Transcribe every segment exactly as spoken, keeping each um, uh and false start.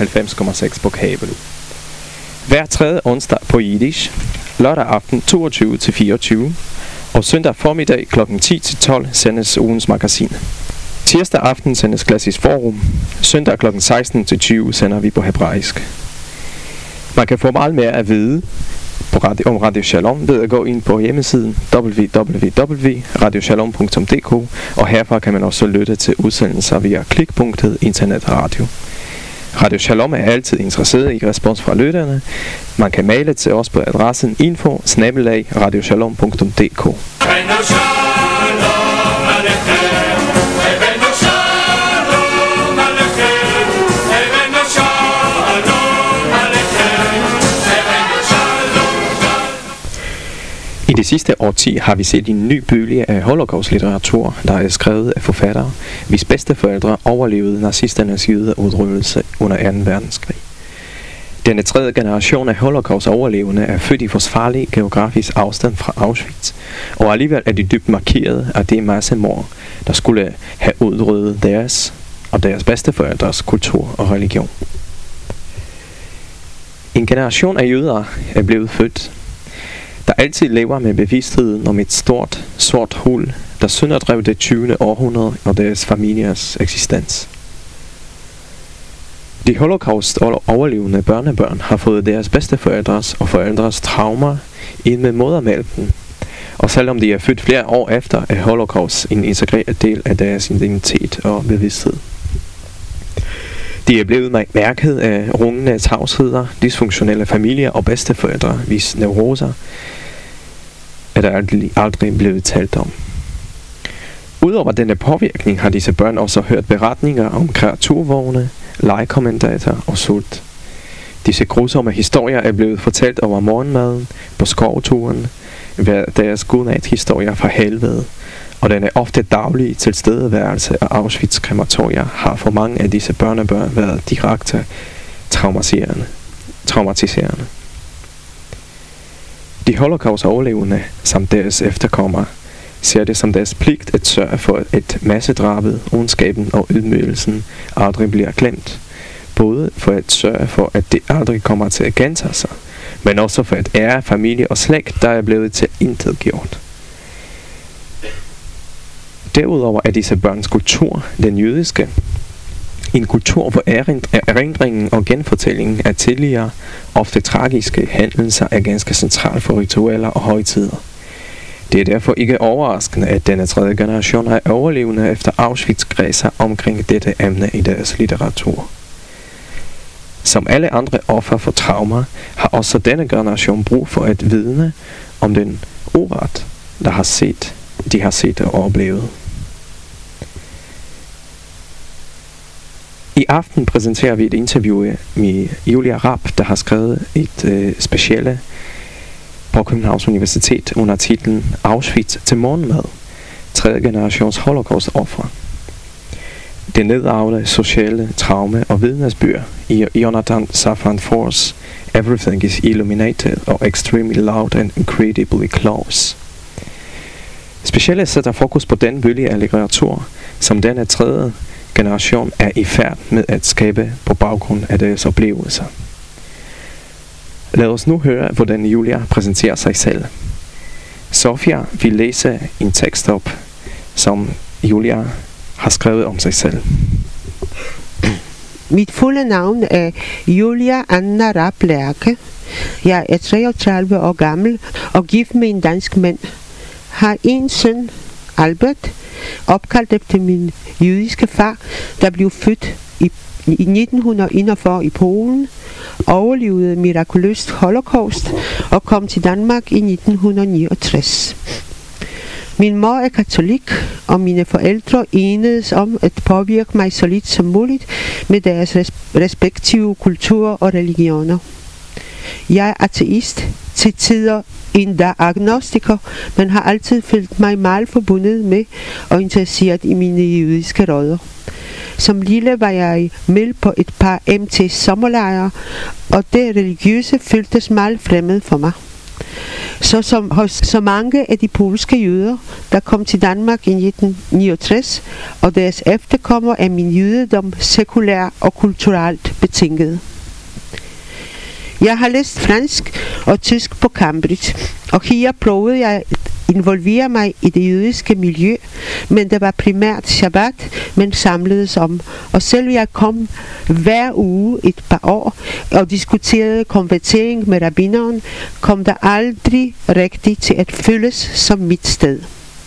halvfems komma sex på kabel. Hver tredje onsdag på Yiddish, lørdag aften toogtyve til fireogtyve, og søndag formiddag klokken ti til tolv sendes ugens magasin. Tirsdag aften sendes Klassisk Forum, søndag klokken seksten til tyve sender vi på hebraisk. Man kan få meget mere at vide på radio, om Radio Shalom ved at gå ind på hjemmesiden w w w punktum radio shalom punktum d k, og herfra kan man også lytte til udsendelser via klikpunktet internetradio. Radio Shalom er altid interesseret i respons fra lytterne. Man kan maile til os på adressen info snabel-a radio shalom punktum d k. I det sidste årti har vi set en ny bølge af holocaust-litteratur, der er skrevet af forfattere, hvis bedsteforældre overlevede nazisternes jødeudryddelse under anden verdenskrig. Denne tredje generation af holocaust-overlevende er født i forsvarlig geografisk afstand fra Auschwitz, og alligevel er de dybt markeret af det massemord, der skulle have udryddet deres og deres bedsteforældres kultur og religion. En generation af jøder er blevet født, der altid lever med bevidstheden om et stort, sort hul, der sønderdrev det tyvende århundrede og deres familiers eksistens. De holocaust-overlevende børnebørn har fået deres bedsteforældres og forældres traumer ind med modermælken, og selvom de er født flere år efter, er holocaust en integreret del af deres identitet og bevidsthed. De er blevet mærket af rungende tavsheder, dysfunktionelle familier og bedsteforældre, hvis neuroser er der aldrig, aldrig blevet talt om. Udover denne påvirkning har disse børn også hørt beretninger om kreaturvogne, legekommentator og sult. Disse grusomme historier er blevet fortalt over morgenmaden, på skovturen, ved deres godnat-historier fra helvede, og den er ofte daglige tilstedeværelse af Auschwitz-krematorier har for mange af disse børnebørn været direkte traumatiserende. traumatiserende. De holocaust-overlevende samt deres efterkommere ser det som deres pligt at sørge for, at massedrabet, ondskaben og ydmygelsen aldrig bliver glemt. Både for at sørge for, at det aldrig kommer til at gentage sig, men også for at ære familie og slægt, der er blevet til intet gjort. Derudover er disse børns kultur, den jødiske, en kultur, hvor erindringen og genfortællingen af tidligere, ofte tragiske hændelser er ganske central for ritualer og højtider. Det er derfor ikke overraskende, at denne tredje generation af overlevende efter Auschwitz kredser omkring dette emne i deres litteratur. Som alle andre offer for traumer, har også denne generation brug for at vidne om den uret, der har set, de har set og oplevet. I aften præsenterer vi et interview med Julia Rapp, der har skrevet et øh, speciale på Københavns Universitet under titlen Auschwitz til morgenmad, tredje generations holocaust-offer. Det nedarvede sociale traume og vidnesbyrd i Jonathan Safran Foers Everything is Illuminated og Extremely Loud and Incredibly Close. Specielt sætter fokus på den bølge af litteratur, som denne tredje generation er i færd med at skabe på baggrund af deres oplevelser. Lad os nu høre, hvordan Julia præsenterer sig selv. Sofia vil læse en tekst op, som Julia har skrevet om sig selv. Mit fulde navn er Julia Anna Rapp Lerche. Jeg er treogtredive år gammel og gift med en dansk mand. Har en søn, Albert, opkaldt efter min jødiske far, der blev født i, i nitten enogfyrre i Polen, overlevede mirakuløst holocaust og kom til Danmark i nitten niogtres. Min mor er katolik, og mine forældre enedes om at påvirke mig så lidt som muligt med deres respektive kulturer og religioner. Jeg er ateist, til tider endda agnostiker, men har altid følt mig meget forbundet med og interesseret i mine jødiske rødder. Som lille var jeg med på et par M T sommerlejre, og det religiøse føltes meget fremmed for mig. Så som hos så mange af de polske jøder, der kom til Danmark i nitten niogtres, og deres efterkommere er min jødedom sekulær og kulturelt betinget. Jeg har læst fransk og tysk på Cambridge, og her prøvede jeg at involvere mig i det jødiske miljø, men det var primært Shabbat, man samledes om. Og selv jeg kom hver uge et par år og diskuterede konvertering med rabbineren, kom der aldrig rigtigt til at føles som mit sted.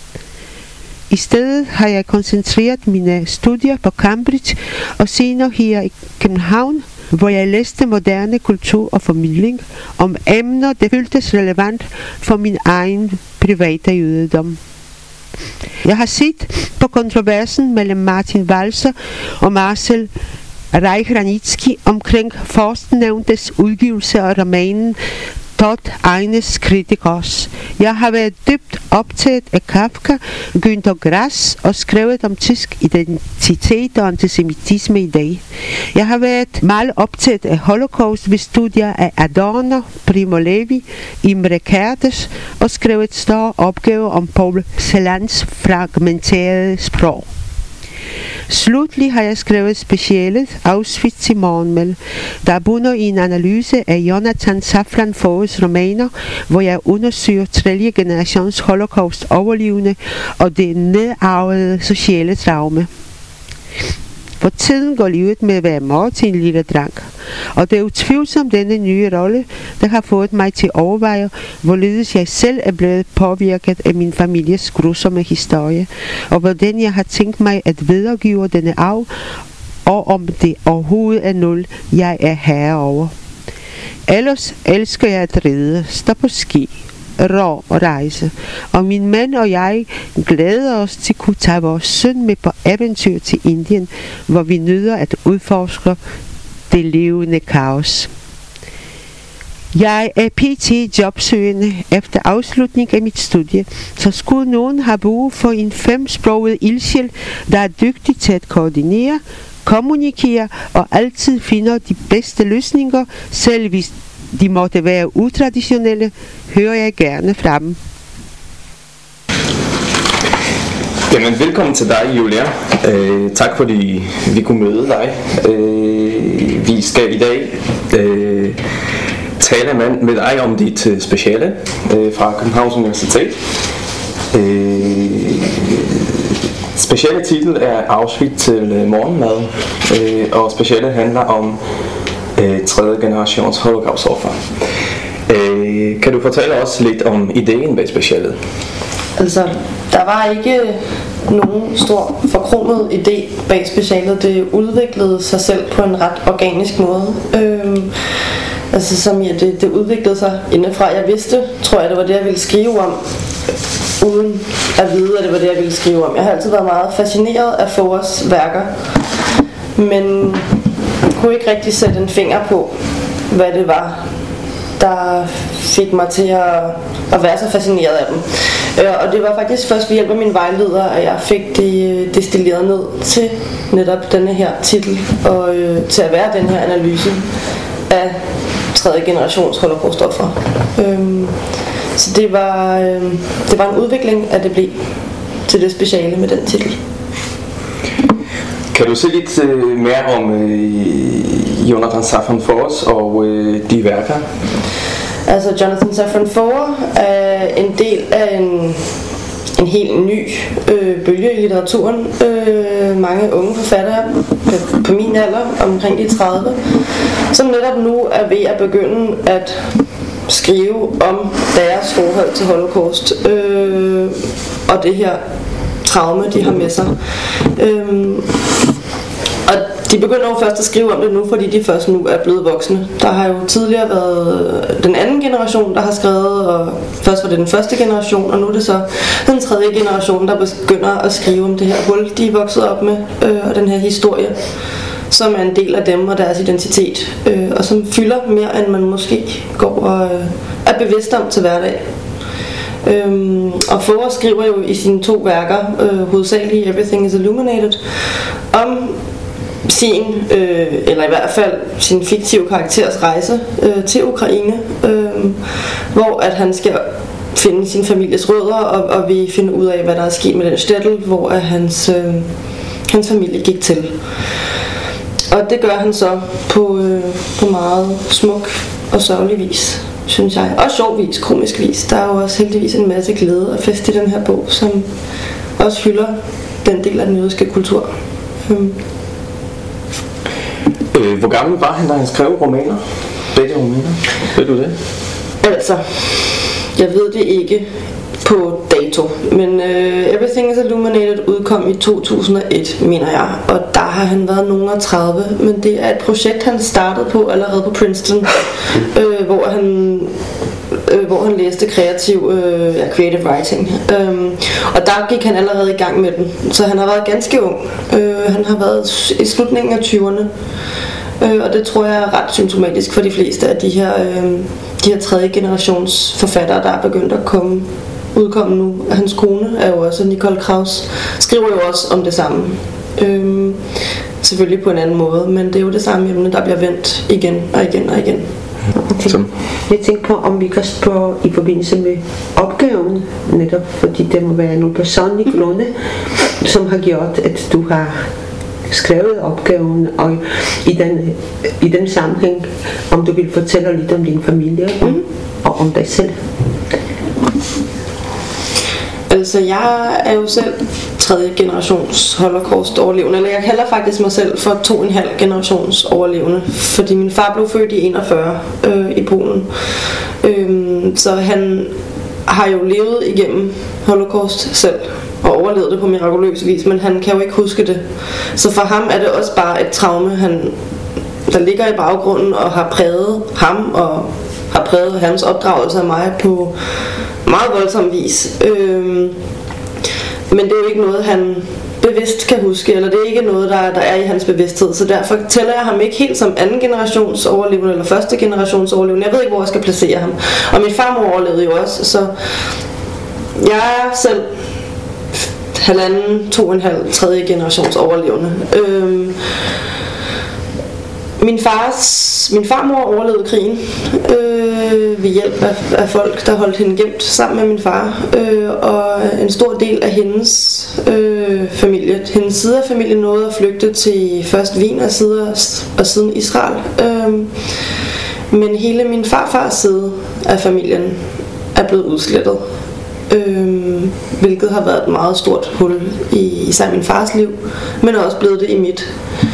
I stedet har jeg koncentreret mine studier på Cambridge og senere her i København, hvor jeg læste moderne kultur og formidling om emner, der føltes relevant for min egen private jødedom. Jeg har set på kontroversen mellem Martin Walser og Marcel Reich-Ranicki omkring førstnævntes udgivelse af romanen Tot eines Kritikers. Jeg har været dybt optaget af Kafka, Günter Grass og skrevet om tysk identitet og antisemitisme i dag. Jeg har været meget optaget af Holocaust ved studier af Adorno, Primo Levi, Imre Kertész og skrevet større opgaver om Paul Celans fragmenterede sprog. Slutlig har jeg skrevet specialet Auschwitz i morgenmæld, der bunder i en analyse af Jonathan Safran Foers romaner, hvor jeg undersøger tredje generations holocaust overlevende og det nedarvede sociale traume. For tiden går livet med at være mor til en lille dreng, og det er utvivlsomt denne nye rolle, der har fået mig til at overveje, hvorledes jeg selv er blevet påvirket af min families grusomme historie, og hvordan jeg har tænkt mig at videregive denne arv, og om det overhovedet er nul, jeg er herre over. Ellers elsker jeg at ride, stå på ski, rå og rejse, og min mand og jeg glæder os til at kunne tage vores søn med på eventyr til Indien, hvor vi nyder at udforske det levende kaos. Jeg er pt. Jobsøgende efter afslutning af mit studie, så skulle nogen have brug for en femsproget ildsjæl, der er dygtig til at koordinere, kommunikere og altid finder de bedste løsninger, selv hvis de måtte være utraditionelle, hører jeg gerne fra dem. Jamen, velkommen til dig, Julia. Øh, tak fordi vi kunne møde dig. Øh, vi skal i dag øh, tale med, med dig om dit uh, speciale øh, fra Københavns Universitet. Øh, speciale titel er Auschwitz til morgenmad, øh, og specialet handler om øh, tredje generations holocaustoffer. Øh, kan du fortælle os lidt om ideen bag specialet? Altså, der var ikke nogen stor forkromet idé bag specialet. Det udviklede sig selv på en ret organisk måde. Øhm, altså, som ja, det, det udviklede sig indefra. Jeg vidste, tror jeg, det var det, jeg ville skrive om, uden at vide, at det var det, jeg ville skrive om. Jeg har altid været meget fascineret af Foers værker, men kunne ikke rigtig sætte en finger på, hvad det var, der fik mig til at, at være så fascineret af dem. Og det var faktisk først ved hjælp af min vejleder, at jeg fik det destilleret ned til netop denne her titel, og øh, til at være den her analyse af tredje generations holocaustoffer. Øhm, så det var, øh, det var en udvikling, at det blev til det speciale med den titel. Kan du se lidt øh, mere om øh, Jonathan Safran Foers og øh, de værker? Altså, Jonathan Safran Foer er en del af en, en helt ny øh, bølge i litteraturen. Øh, mange unge forfattere på, på min alder, omkring de tredive, som netop nu er ved at begynde at skrive om deres forhold til Holocaust øh, og det her traume, de har med sig. Øh, Og de begynder jo først at skrive om det nu, fordi de først nu er blevet voksne. Der har jo tidligere været den anden generation, der har skrevet, og først var det den første generation, og nu er det så den tredje generation, der begynder at skrive om det her hul, de er vokset op med, øh, og den her historie, som er en del af dem og deres identitet, øh, og som fylder mere, end man måske går og øh, er bevidst om til hverdag. Øhm, og Foer skriver jo i sine to værker, øh, hovedsageligt Everything is Illuminated, om sin, øh, eller i hvert fald sin fiktive karakters rejse øh, til Ukraine, øh, hvor at han skal finde sin families rødder, og, og vi finder ud af, hvad der er sket med den shtetl, hvor at hans, øh, hans familie gik til. Og det gør han så på, øh, på meget smuk og sørgelig vis, synes jeg. Og sjov vis, komisk vis. Der er jo også heldigvis en masse glæde og fest i den her bog, som også hylder den del af den jødiske kultur. Hmm. Øh, hvor gammel var han, da han skrev romaner? Begge romaner? Ved du det? Altså, jeg ved det ikke på dato, men uh, Everything is Illuminated udkom i to tusind og et, mener jeg, og der har han været nogen af tredive, men det er et projekt, han startede på allerede på Princeton, øh, hvor han øh, hvor han læste kreativ øh, ja, creative writing, øhm, og der gik han allerede i gang med den, så han har været ganske ung. øh, han har været i slutningen af tyverne, øh, og det tror jeg er ret symptomatisk for de fleste af de her øh, de her tredje generations forfattere, der er begyndt at komme udkomme nu. Hans kone er jo også, Nicole Kraus, skriver jo også om det samme. Øhm, selvfølgelig på en anden måde, men det er jo det samme emne, der bliver vendt igen og igen og igen. Okay. Jeg tænker på, om vi kan spørge i forbindelse med opgaven, netop fordi det må være nogle personlige grunde, som har gjort, at du har skrevet opgaven, og i den, i den sammenhæng, om du vil fortælle lidt om din familie og, mm. og om dig selv. Altså, jeg er jo selv tredje generations holocaust overlevende, eller jeg kalder faktisk mig selv for to og en halv generations overlevende, fordi min far blev født i enogfyrre øh, i Polen. Øhm, så han har jo levet igennem holocaust selv og overlevet det på mirakuløs vis, men han kan jo ikke huske det. Så for ham er det også bare et traume, han, der ligger i baggrunden og har præget ham og har præget hans opdragelse af mig på meget voldsom vis. Øhm, men det er jo ikke noget, han bevidst kan huske, eller det er ikke noget, der, der er i hans bevidsthed, så derfor tæller jeg ham ikke helt som anden generations overlevende eller første generations overlevende. Jeg ved ikke, hvor jeg skal placere ham. Og min farmor overlevede jo også, så jeg er selv halvanden, to og en halv, tredje generations overlevende. Øhm, Min, fars, min farmor overlevede krigen øh, ved hjælp af, af folk, der holdt hende gemt sammen med min far. Øh, og en stor del af hendes øh, familie, hendes side af familien nåede at flygte til først Wien og, side, og siden Israel. Øh, men hele min farfars side af familien er blevet udslettet. Øh, hvilket har været et meget stort hul i især min fars liv, men også blevet det i mit.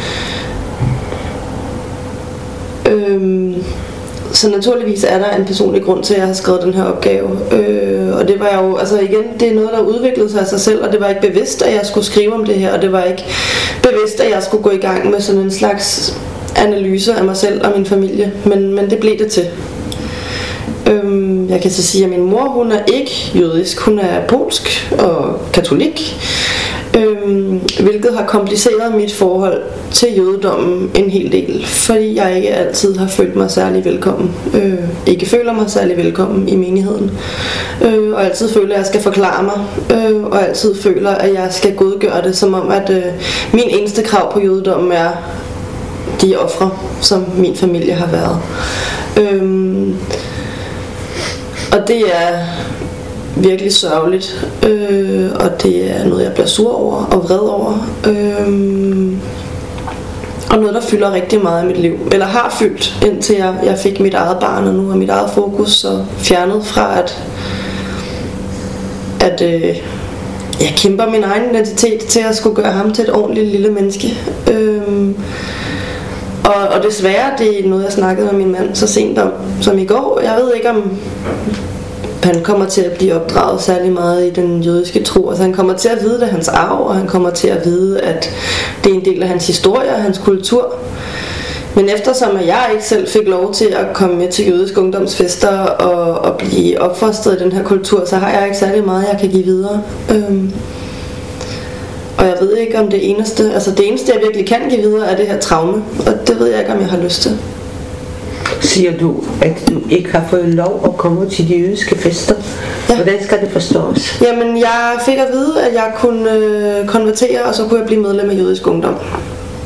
Øhm, så naturligvis er der en personlig grund til, at jeg har skrevet den her opgave, øh, og det var jo, altså igen, det er noget, der udviklede sig af sig selv, og det var ikke bevidst, at jeg skulle skrive om det her, og det var ikke bevidst, at jeg skulle gå i gang med sådan en slags analyse af mig selv og min familie, men, men det blev det til. Øhm, jeg kan så sige, at min mor, hun er ikke jødisk, hun er polsk og katolik, øhm, hvilket har kompliceret mit forhold til jødedommen en hel del, fordi jeg ikke altid har følt mig særlig velkommen, øh, ikke føler mig særlig velkommen i menigheden, øh, og altid føler, at jeg skal forklare mig, øh, og altid føler, at jeg skal godgøre det, som om at øh, min eneste krav på jødedommen er de ofre, som min familie har været. Øhm, og det er virkelig sørgeligt, øh, og det er noget, jeg bliver sur over og vred over, øh, og noget, der fylder rigtig meget i mit liv, eller har fyldt, indtil jeg, jeg fik mit eget barn, og nu er mit eget fokus og fjernet fra, at, at øh, jeg kæmper min egen identitet til at skulle gøre ham til et ordentligt lille menneske. Øh, og, og desværre, det er noget, jeg snakkede med min mand så sent om, som i går. Jeg ved ikke, om han kommer til at blive opdraget særlig meget i den jødiske tro. Altså han kommer til at vide, det er hans arv, og han kommer til at vide, at det er en del af hans historie og hans kultur. Men eftersom jeg ikke selv fik lov til at komme med til jødiske ungdomsfester og, og blive opfostret i den her kultur, så har jeg ikke særlig meget, jeg kan give videre. Øhm. Og jeg ved ikke, om det eneste, altså det eneste, jeg virkelig kan give videre, er det her traume. Og det ved jeg ikke, om jeg har lyst til. Siger du, at du ikke har fået lov at komme til de jødiske fester? Ja. Hvordan skal det forstås? Jamen, jeg fik at vide, at jeg kunne øh, konvertere, og så kunne jeg blive medlem af jødisk ungdom.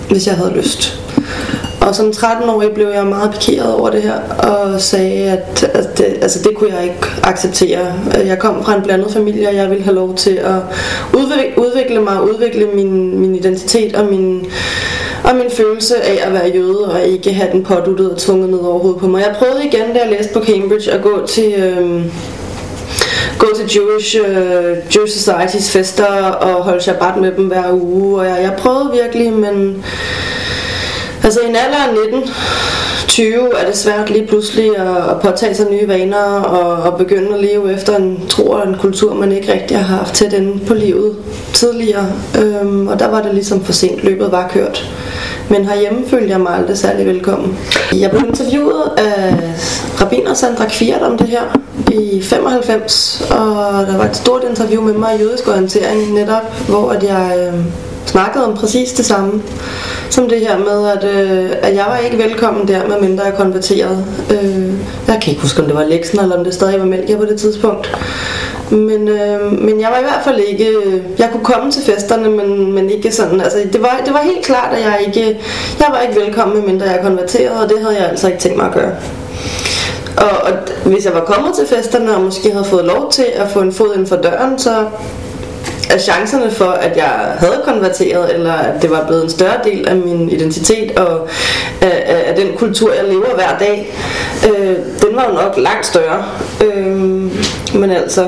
hvis jeg havde lyst. Og som tretten-årig blev jeg meget pikeret over det her, og sagde, at, at det, altså det kunne jeg ikke acceptere. Jeg kom fra en blandet familie, og jeg ville have lov til at udvikle, udvikle mig, udvikle min, min identitet og min, og min følelse af at være jøde, og ikke have den påduttet og tvunget ned over hovedet på mig. Jeg prøvede igen, da jeg læste på Cambridge, at gå til... Øhm, gå til Jewish, uh, Jewish Societies fester og holde shabbat med dem hver uge, og jeg, jeg prøvede virkelig, men altså i en alder af nitten tyve er det svært lige pludselig at, at påtage sig nye vaner og, og begynde at leve efter en tro og en kultur, man ikke rigtig har haft tæt inde på livet tidligere, øhm, og der var det ligesom for sent, løbet var kørt. Men herhjemme følte jeg mig aldrig særlig velkommen. Jeg blev interviewet af rabbiner Sandra Kvirt om det her i femoghalvfems, og der var et stort interview med mig i Jødisk Orientering netop, hvor at jeg øh, snakkede om præcis det samme som det her med, at, øh, at jeg var ikke velkommen der, medmindre jeg konverterede. Øh, jeg kan ikke huske, om det var leksen, eller om det stadig var Melchior på det tidspunkt. Men, øh, men jeg var i hvert fald ikke... Jeg kunne komme til festerne, men, men ikke sådan... Altså, det var, det var helt klart, at jeg ikke... Jeg var ikke velkommen, medmindre jeg konverterede, og det havde jeg altså ikke tænkt mig at gøre. Og, og hvis jeg var kommet til festerne, og måske havde fået lov til at få en fod inden for døren, så... at chancerne for, at jeg havde konverteret, eller at det var blevet en større del af min identitet og af, af, af den kultur, jeg lever hver dag, øh, den var jo nok langt større. Øh, men altså,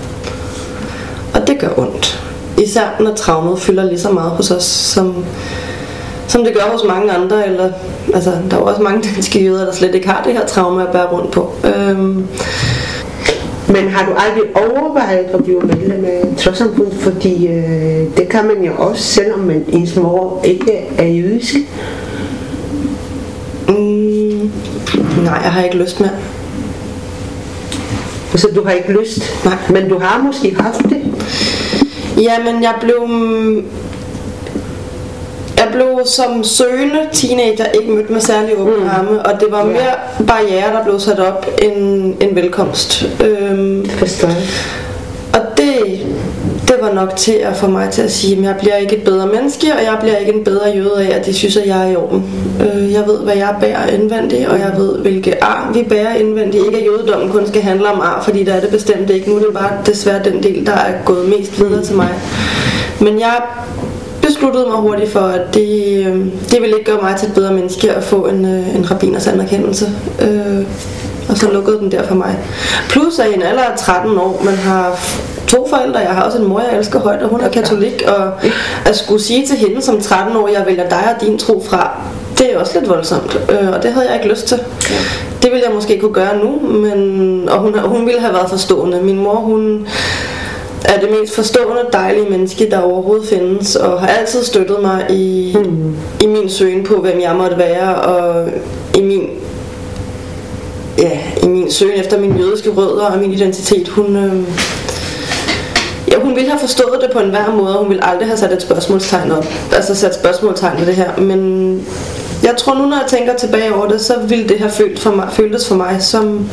og det gør ondt. Især når traumet fylder lige så meget hos os, som, som det gør hos mange andre. Eller, altså, der er jo også mange danske jøder, der slet ikke har det her traume at bære rundt på. Øh, Men har du aldrig overvejet at blive medlem af et trossamfund? Fordi øh, det kan man jo også, selvom man ens mor ikke er jødisk. Mm, nej, jeg har ikke lyst mere. Så du har ikke lyst? Nej. Men du har måske haft det? Jamen, jeg blev... Jeg blev som søgende teenager ikke mødt med særlig åbne mm. arme, og det var mere barriere, der blev sat op end, end velkomst. Øhm, Forstår. Og det, det var nok til at få mig til at sige, at jeg bliver ikke et bedre menneske, og jeg bliver ikke en bedre jøde af, at de synes, at jeg er i orden. Øh, jeg ved, hvad jeg bærer indvendigt, og jeg ved, hvilke ar vi bærer indvendigt. Ikke at jødedommen kun skal handle om ar, fordi der er det bestemt ikke. Nu er det bare desværre den del, der er gået mest videre til mig. Men jeg besluttede mig hurtigt for, at det, det ville ikke gøre mig til et bedre menneske at få en, en rabbiners anerkendelse. Øh, og så lukkede den der for mig. Plus at i en alder af tretten år, man har to forældre, jeg har også en mor, jeg elsker højt, og hun er katolik, og at skulle sige til hende som tretten år, jeg vælger dig og din tro fra, det er også lidt voldsomt, øh, og det havde jeg ikke lyst til. Det ville jeg måske kunne gøre nu, men, og hun, hun ville have været forstående. Min mor, hun er det mest forstående, dejlige menneske, der overhovedet findes, og har altid støttet mig i, mm. i min søgen på, hvem jeg måtte være, og i min, ja, i min søgen efter min jødiske rødder og min identitet. Hun, øh, ja, hun ville have forstået det på enhver måde, og hun ville aldrig have sat et spørgsmålstegn op, altså sat spørgsmålstegn ved det her, men jeg tror nu, når jeg tænker tilbage over det, så ville det have følt for mig, føltes for mig som...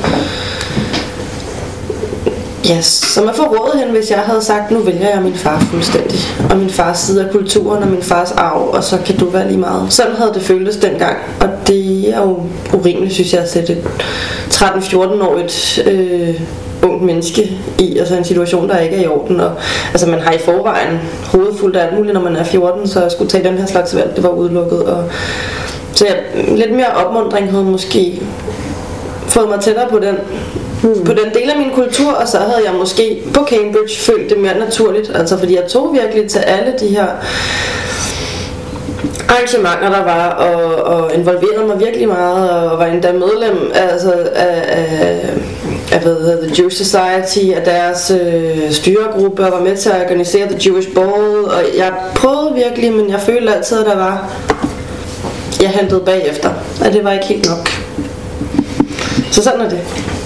Yes, som at få rådet hen, hvis jeg havde sagt, nu vælger jeg min far fuldstændig, og min fars side af kulturen og min fars arv, og så kan du være lige meget. Sådan havde det føltes dengang, og det er jo urimeligt, synes jeg, at sætte et tretten-fjorten-årigt øh, ungt menneske i, altså en situation, der ikke er i orden. Og, altså man har i forvejen hovedet fuldt af alt muligt, når man er fjorten, så jeg skulle tage den her slags valg, det var udelukket. Og, så jeg, lidt mere opmuntring havde måske fået mig tættere på den, Hmm. på den del af min kultur, og så havde jeg måske på Cambridge følt det mere naturligt, altså fordi jeg tog virkelig til alle de her arrangementer, der var, og, og involverede mig virkelig meget, og var endda medlem altså, af, af, af hvad hedder, The Jewish Society, af deres øh, styregruppe, og var med til at organisere The Jewish Ball, og jeg prøvede virkelig, men jeg følte altid, at der var, jeg hentede bagefter, at det var ikke helt nok. Så sådan er det.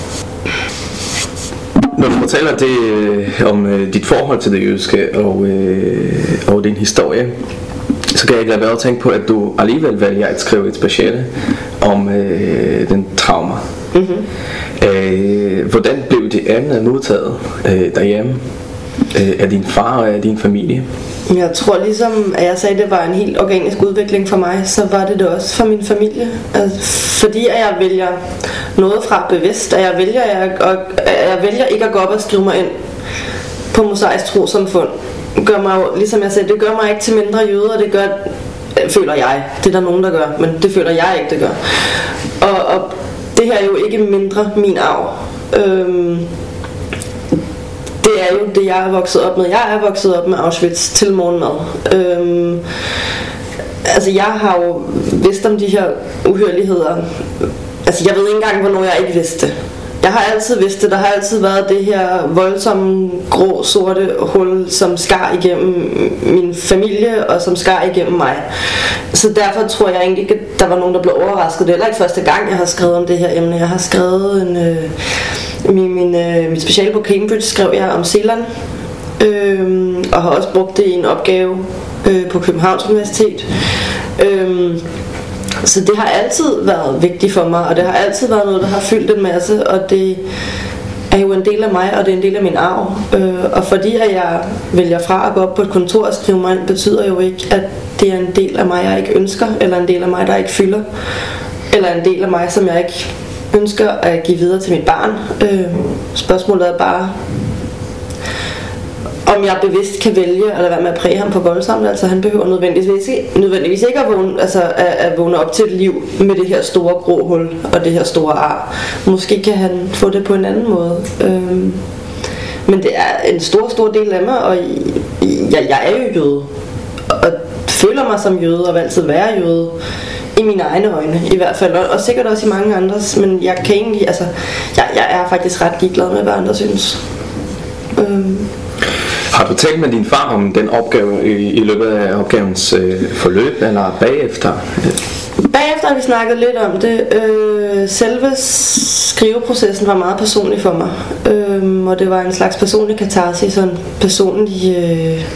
Når du fortæller det øh, om øh, dit forhold til det jødiske og, øh, og din historie, så kan jeg ikke lade være at tænke på, at du alligevel vælger at skrive et speciale om øh, den trauma. Mm-hmm. Øh, hvordan blev det emne modtaget øh, derhjemme? øh, af din far og af din familie? Jeg tror ligesom, at jeg sagde, at det var en helt organisk udvikling for mig, så var det det også for min familie. Altså, fordi at jeg vælger noget fra bevidst, at jeg vælger, at jeg, og, at jeg vælger ikke at gå op og skrive mig ind på Mosaisk Trosamfund, gør mig jo, ligesom jeg sagde, det gør mig ikke til mindre jøde, og det gør, føler jeg, det er der nogen, der gør, men det føler jeg ikke, det gør. Og, og det her er jo ikke mindre min arv. Øhm, Det er jo det, jeg er vokset op med. Jeg er vokset op med Auschwitz til morgenmad. Øhm, altså, jeg har jo vidst om de her uhyrligheder. Altså, jeg ved ikke engang, hvornår jeg ikke vidste det. Jeg har altid vidst det. Der har altid været det her voldsomme, grå, sorte hul, som skar igennem min familie, og som skar igennem mig. Så derfor tror jeg egentlig ikke, at der var nogen, der blev overrasket. Det er heller ikke første gang, jeg har skrevet om det her emne. Jeg har skrevet en... Øh, Min, min, øh, mit speciale på Cambridge skrev jeg om Zeeland, øh, og har også brugt det i en opgave øh, på Københavns Universitet. Øh, så det har altid været vigtigt for mig, og det har altid været noget, der har fyldt en masse, og det er jo en del af mig, og det er en del af min arv. Øh, og fordi at jeg vælger fra at gå op på et kontor og skrive mig ind, betyder jo ikke, at det er en del af mig, jeg ikke ønsker, eller en del af mig, der ikke fylder, eller en del af mig, som jeg ikke ønsker at give videre til mit barn. Øh, spørgsmålet er bare, om jeg bevidst kan vælge at lade være med at præge ham på voldsomt. Altså han behøver nødvendigvis ikke, nødvendigvis ikke at, vågne, altså, at, at vågne op til et liv med det her store grå hul og det her store ar. Måske kan han få det på en anden måde. Øh, men det er en stor, stor del af mig, og jeg, jeg er jo jøde, og føler mig som jøde og vil altid være jøde. I mine egne øjne i hvert fald, og sikkert også i mange andres, men jeg kan egentlig, altså, jeg, jeg er faktisk ret ligeglad med, hvad andre synes. Øhm. Har du talt med din far om den opgave i, i løbet af opgavens øh, forløb, eller bagefter? Bagefter har vi snakket lidt om det. Øh, selve skriveprocessen var meget personlig for mig, øh, og det var en slags personlig katarsis, sådan en personlig... Øh,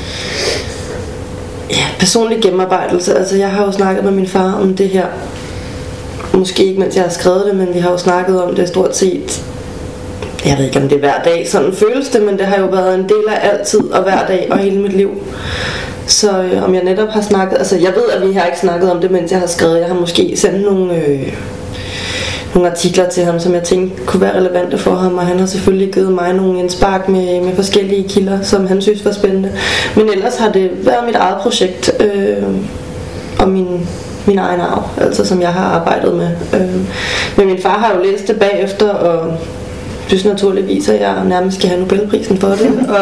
Ja, personlig gennemarbejdelse. Altså jeg har jo snakket med min far om det her. Måske ikke mens jeg har skrevet det, men vi har jo snakket om det stort set. Jeg ved ikke om det er hver dag, sådan føles det, men det har jo været en del af altid og hver dag og hele mit liv. Så øh, om jeg netop har snakket, altså jeg ved at vi har ikke snakket om det, mens jeg har skrevet. Jeg har måske sendt nogle øh, nogle artikler til ham, som jeg tænkte kunne være relevante for ham, og han har selvfølgelig givet mig nogle indspark med, med forskellige kilder, som han synes var spændende. Men ellers har det været mit eget projekt, øh, og min, min egen arv, altså som jeg har arbejdet med. Øh. Men min far har jo læst det bagefter, og synes naturligvis, at jeg nærmest skal have Nobelprisen for det. og,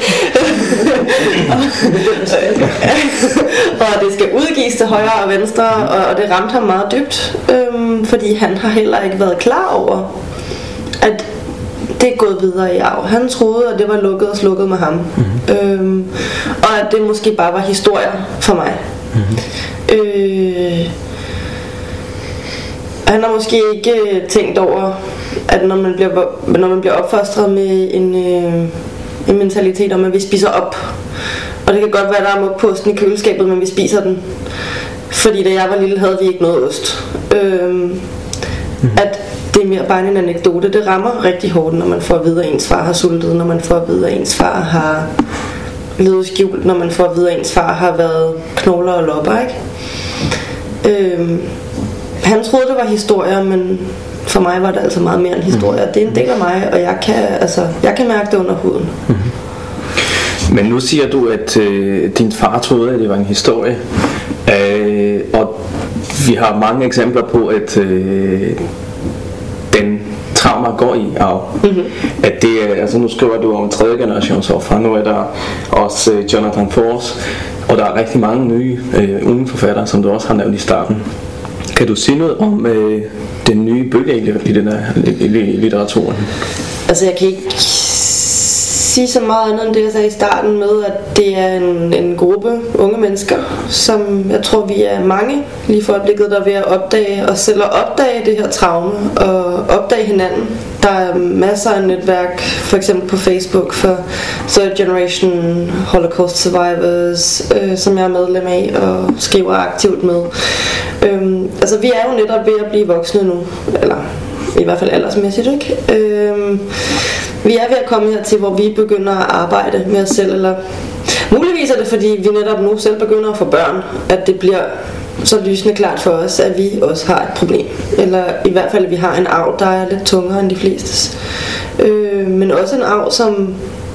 og det skal udgives til højre og venstre, og, og det ramte ham meget dybt, øhm, fordi han har heller ikke været klar over, at det er gået videre i arv. Han troede, at det var lukket og slukket med ham. Mm-hmm. Øhm, og at det måske bare var historier for mig. Mm-hmm. Øh, han har måske ikke tænkt over, at når man bliver, når man bliver opfostret med en, øh, en mentalitet om, at vi spiser op, og det kan godt være, at der er mugposten i køleskabet, men vi spiser den, fordi da jeg var lille, havde vi ikke noget ost. Øh, mm. At det er mere bare en anekdote. Det rammer rigtig hårdt, når man får at vide, at ens far har sultet, når man får at vide, at ens far har levet skjult, når man får at vide, at ens far har været knogler og lopper, ikke? Øh, han troede, det var historier, men for mig var det altså meget mere en historie. Det er en del af mig, og jeg kan, altså, jeg kan mærke det under huden. Mm-hmm. Men nu siger du, at øh, din far troede, at det var en historie. Øh, og vi har mange eksempler på, at øh, den trauma går i arv. Mm-hmm. At det, altså nu skriver du om tredje generations offer, nu er der også øh, Jonathan Foers, og der er rigtig mange nye øh, unge forfattere, som du også har nævnt i starten. Kan du sige noget om øh, den nye bølge i, i, den der, i, i litteraturen? Altså jeg kan ikke sige så meget andet end det, jeg sagde i starten med, at det er en, en gruppe unge mennesker, som jeg tror, vi er mange lige for øjeblikket, der er ved at opdage os selv og opdage det her traume og opdage hinanden. Der er masser af netværk, for eksempel på Facebook for Third Generation Holocaust Survivors, øh, som jeg er medlem af og skriver aktivt med. Øhm, altså vi er jo netop ved at blive voksne nu, eller i hvert fald aldersmæssigt, ikke? Øhm, vi er ved at komme her til, hvor vi begynder at arbejde med os selv, eller muligvis er det, fordi vi netop nu selv begynder at få børn, at det bliver så lysende klart for os, at vi også har et problem, eller i hvert fald, at vi har en arv, der er lidt tungere end de flestes, øh, men også en arv, som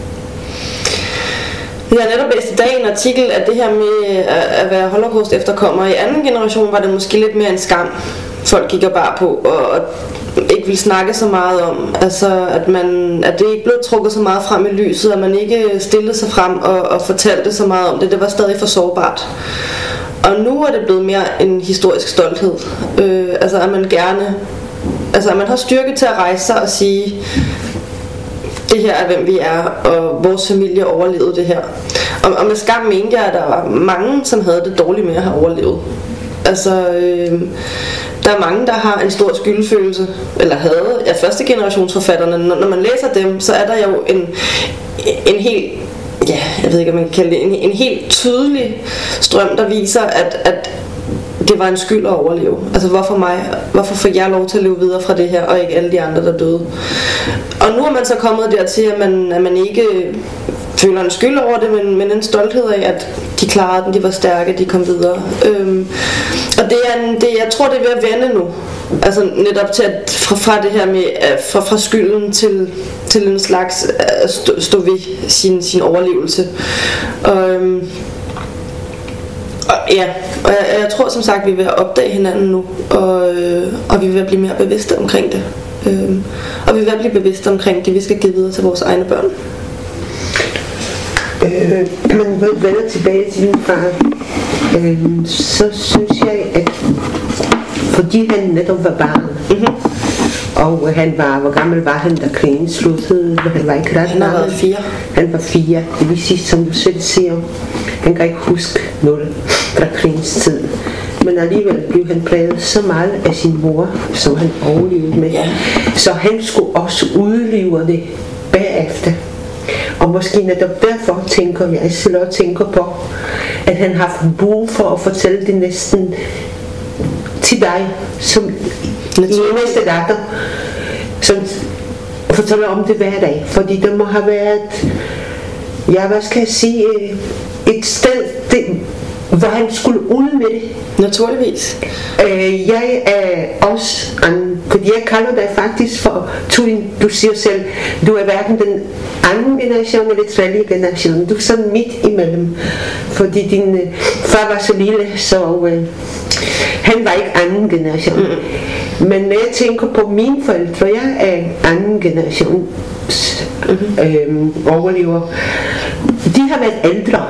jeg har netop læst i dag en artikel, at det her med at være holocaust efterkommer i anden generation, var det måske lidt mere en skam, folk gik og bar på, og ikke ville snakke så meget om, altså at, man, at det ikke blev trukket så meget frem i lyset, at man ikke stillede sig frem og, og fortalte så meget om det, det var stadig for sårbart. Og nu er det blevet mere en historisk stolthed, øh, altså at man gerne, altså at man har styrke til at rejse sig og sige, det her er hvem vi er, og vores familie overlevede det her. Og, og med skam mente jeg, at der var mange, som havde det dårligt med at have overlevet. Altså, øh, der er mange, der har en stor skyldfølelse, eller havde, ja, første generationsforfatterne. Når, når man læser dem, så er der jo en, en helt, ja, jeg ved ikke, om man kan kalde det, en, en helt tydelig strøm, der viser, at, at det var en skyld at overleve. Altså hvorfor mig? Hvorfor fik jeg lov til at leve videre fra det her, og ikke alle de andre, der døde? Og nu er man så kommet dertil, at man, at man ikke føler en skyld over det, men, men en stolthed af, at de klarede den, de var stærke, de kom videre. Øhm, og det er en, det, jeg tror, det er ved at vende nu. Altså netop til at fra, fra det her med fra, fra skylden til, til en slags at stå, stå ved sin, sin overlevelse. Og, øhm, og ja, og jeg, jeg tror som sagt, vi er ved at opdage hinanden nu, og, øh, og vi er ved at blive mere bevidste omkring det. Øh, og vi er ved at blive bevidste omkring det, vi skal give videre til vores egne børn. Øh, men vender tilbage til din far, øh, så synes jeg, at fordi han netop var barn, mm-hmm. og han var, hvor gammel var han, da krigen sluttede? Han var ikke ret Han var fire. Han var fire, det vil sige, som du selv siger, han kan ikke huske noget fra krigens tid. Men alligevel blev han præget så meget af sin mor, som han overlevede med. Ja. Så han skulle også udleve det bagefter. Og måske netop derfor tænker jeg selv og tænker på, at han har haft brug for at fortælle det næsten til dig, som eneste datter, som fortæller om det hver dag. Fordi det må have været, ja, hvad skal jeg sige, et sted, det, hvor han skulle ud med det. Naturligvis. Øh, jeg er også, an, fordi jeg kalder dig faktisk for, du, du siger selv, du er hverken den anden generation eller tredje generation. Du er sådan midt imellem, fordi din øh, far var så lille, så øh, han var ikke anden generation. Mm. Men når jeg tænker på mine forældre, jeg er anden generation mm-hmm. øh, overlever. De har været ældre.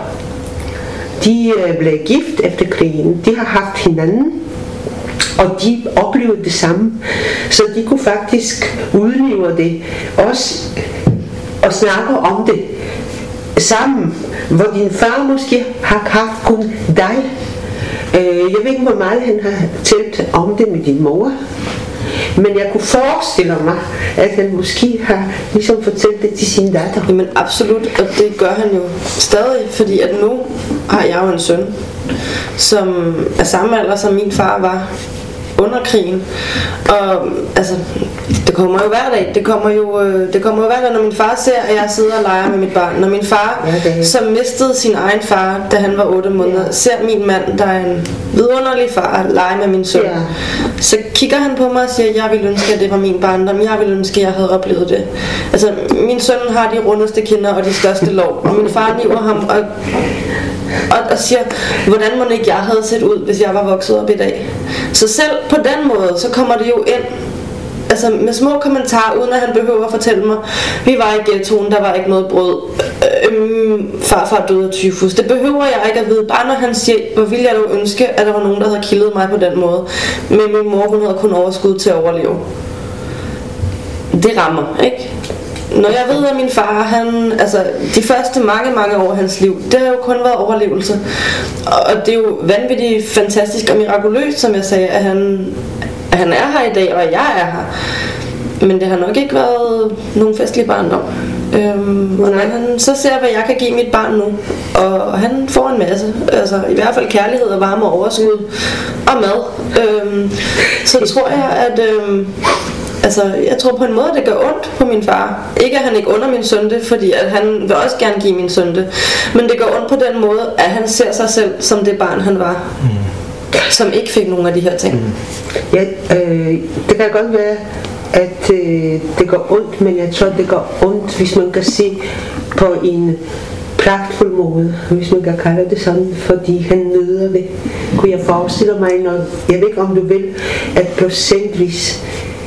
De blev gift efter krigen, de har haft hinanden, og de oplevede det samme, så de kunne faktisk udleve det også og snakke om det sammen, hvor din far måske har haft kun dig. Jeg ved ikke, hvor meget han har talt om det med din mor, men jeg kunne forestille mig, at han måske har ligesom fortalt det til sin datter. Jamen absolut, og det gør han jo stadig, fordi at nu har jeg jo en søn, som er samme alder som min far var under krigen. Og altså, det kommer jo hver dag. Det kommer jo, det kommer jo hver dag, når min far ser, at jeg sidder og leger med mit barn. Når min far, ja, som mistede sin egen far, da han var otte måneder, ja. ser min mand, der er en vidunderlig far, lege med min søn. Ja. Så kigger han på mig og siger, at jeg ville ønske, at det var min barndom. Jeg ville ønske, at jeg havde oplevet det. Altså, min søn har de rundeste kinder og de største lår. Og min far niver ham og, og, og siger, hvordan må ikke jeg havde set ud, hvis jeg var vokset op i dag. Så selv på den måde, så kommer det jo ind, altså med små kommentarer, uden at han behøver at fortælle mig, vi var i ghettoen, der var ikke noget brød, øhm, farfar døde af tyfus. Det behøver jeg ikke at vide, bare når han siger, hvor ville jeg dog ønske, at der var nogen, der havde kildet mig på den måde. Men min mor, hun havde kun overskud til at overleve. Det rammer, ikke? Når jeg ved, at min far, han, altså de første mange, mange år af hans liv, det har jo kun været overlevelse. Og det er jo vanvittigt fantastisk og mirakuløst, som jeg sagde, at han, at han er her i dag, og at jeg er her. Men det har nok ikke været nogen festlig barndom. Øhm, og når han så ser, hvad jeg kan give mit barn nu, og han får en masse, altså i hvert fald kærlighed og varme og overskud og mad, øhm, så tror jeg, at, øhm, altså, jeg tror på en måde, det gør ondt på min far. Ikke at han ikke under min søn det, fordi at han vil også gerne give min søn det. Men det gør ondt på den måde, at han ser sig selv som det barn, han var. Mm. Som ikke fik nogen af de her ting. Mm. Ja, øh, det kan godt være, at øh, det går ondt, men jeg tror, det går ondt, hvis man kan se på en pragtfuld måde, hvis man kan kalde det sådan, fordi han nyder det. Kunne jeg forestille mig, når, jeg ved ikke om du vil, at procentvis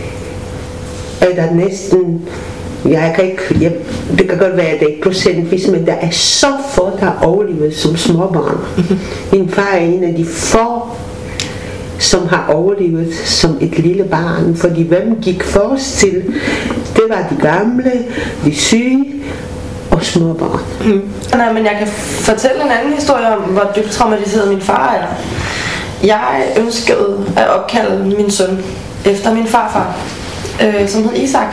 er der næsten, jeg kan ikke, jeg, det kan godt være, at det ikke procentvis, men der er så få, der har overlevet som småbarn. Min far er en af de få, som har overlevet som et lille barn, fordi hvem gik først til? Det var de gamle, de syge og små børn. Mm. Nej, men jeg kan fortælle en anden historie om, hvor dybt traumatiseret min far er. Jeg ønskede at opkalde min søn efter min farfar, øh, som hed Isak.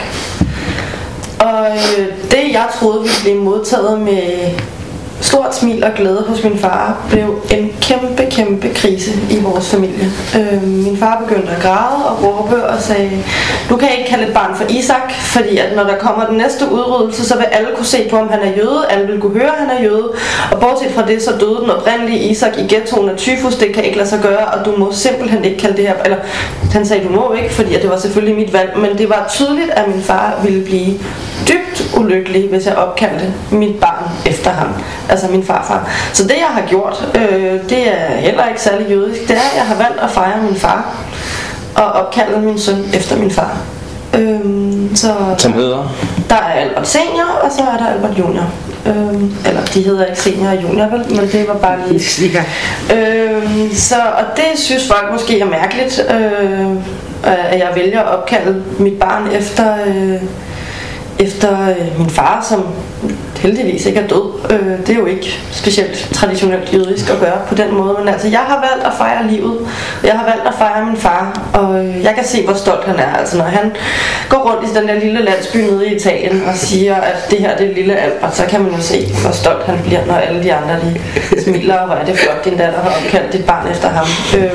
Og øh, det jeg troede ville blive modtaget med stort smil og glæde hos min far, blev en kæmpe, kæmpe krise i vores familie. Øh, min far begyndte at græde og råbe og sagde, du kan ikke kalde et barn for Isak, fordi at når der kommer den næste udryddelse, så vil alle kunne se på, om han er jøde, alle vil kunne høre, at han er jøde, og bortset fra det, så døde den oprindelige Isak i ghettoen af tyfus, det kan ikke lade sig gøre, og du må simpelthen ikke kalde det her, eller han sagde, du må ikke, fordi at det var selvfølgelig mit valg, men det var tydeligt, at min far ville blive dybt ulykkelig, hvis jeg opkaldte mit barn efter ham. Altså min farfar. Så det jeg har gjort, øh, det er heller ikke særlig jødisk. Det er, at jeg har valgt at fejre min far og opkalde min søn efter min far. Øh, så Som hedder? Der er Albert Senior, og så er der Albert Junior. Øh, eller de hedder ikke Senior og Junior, vel? Men det var bare lige. øh, så, og det synes folk måske er mærkeligt, øh, at jeg vælger at opkalde mit barn efter øh, efter øh, min far, som heldigvis ikke er død. Øh, det er jo ikke specielt traditionelt jødisk at gøre på den måde, men altså jeg har valgt at fejre livet. Jeg har valgt at fejre min far, og øh, jeg kan se, hvor stolt han er. Altså når han går rundt i den der lille landsby nede i Italien og siger, at det her det er lille Albert, så kan man jo se, hvor stolt han bliver, når alle de andre de smiler, og hvor er det flot, din datter har opkaldt dit barn efter ham. Øh,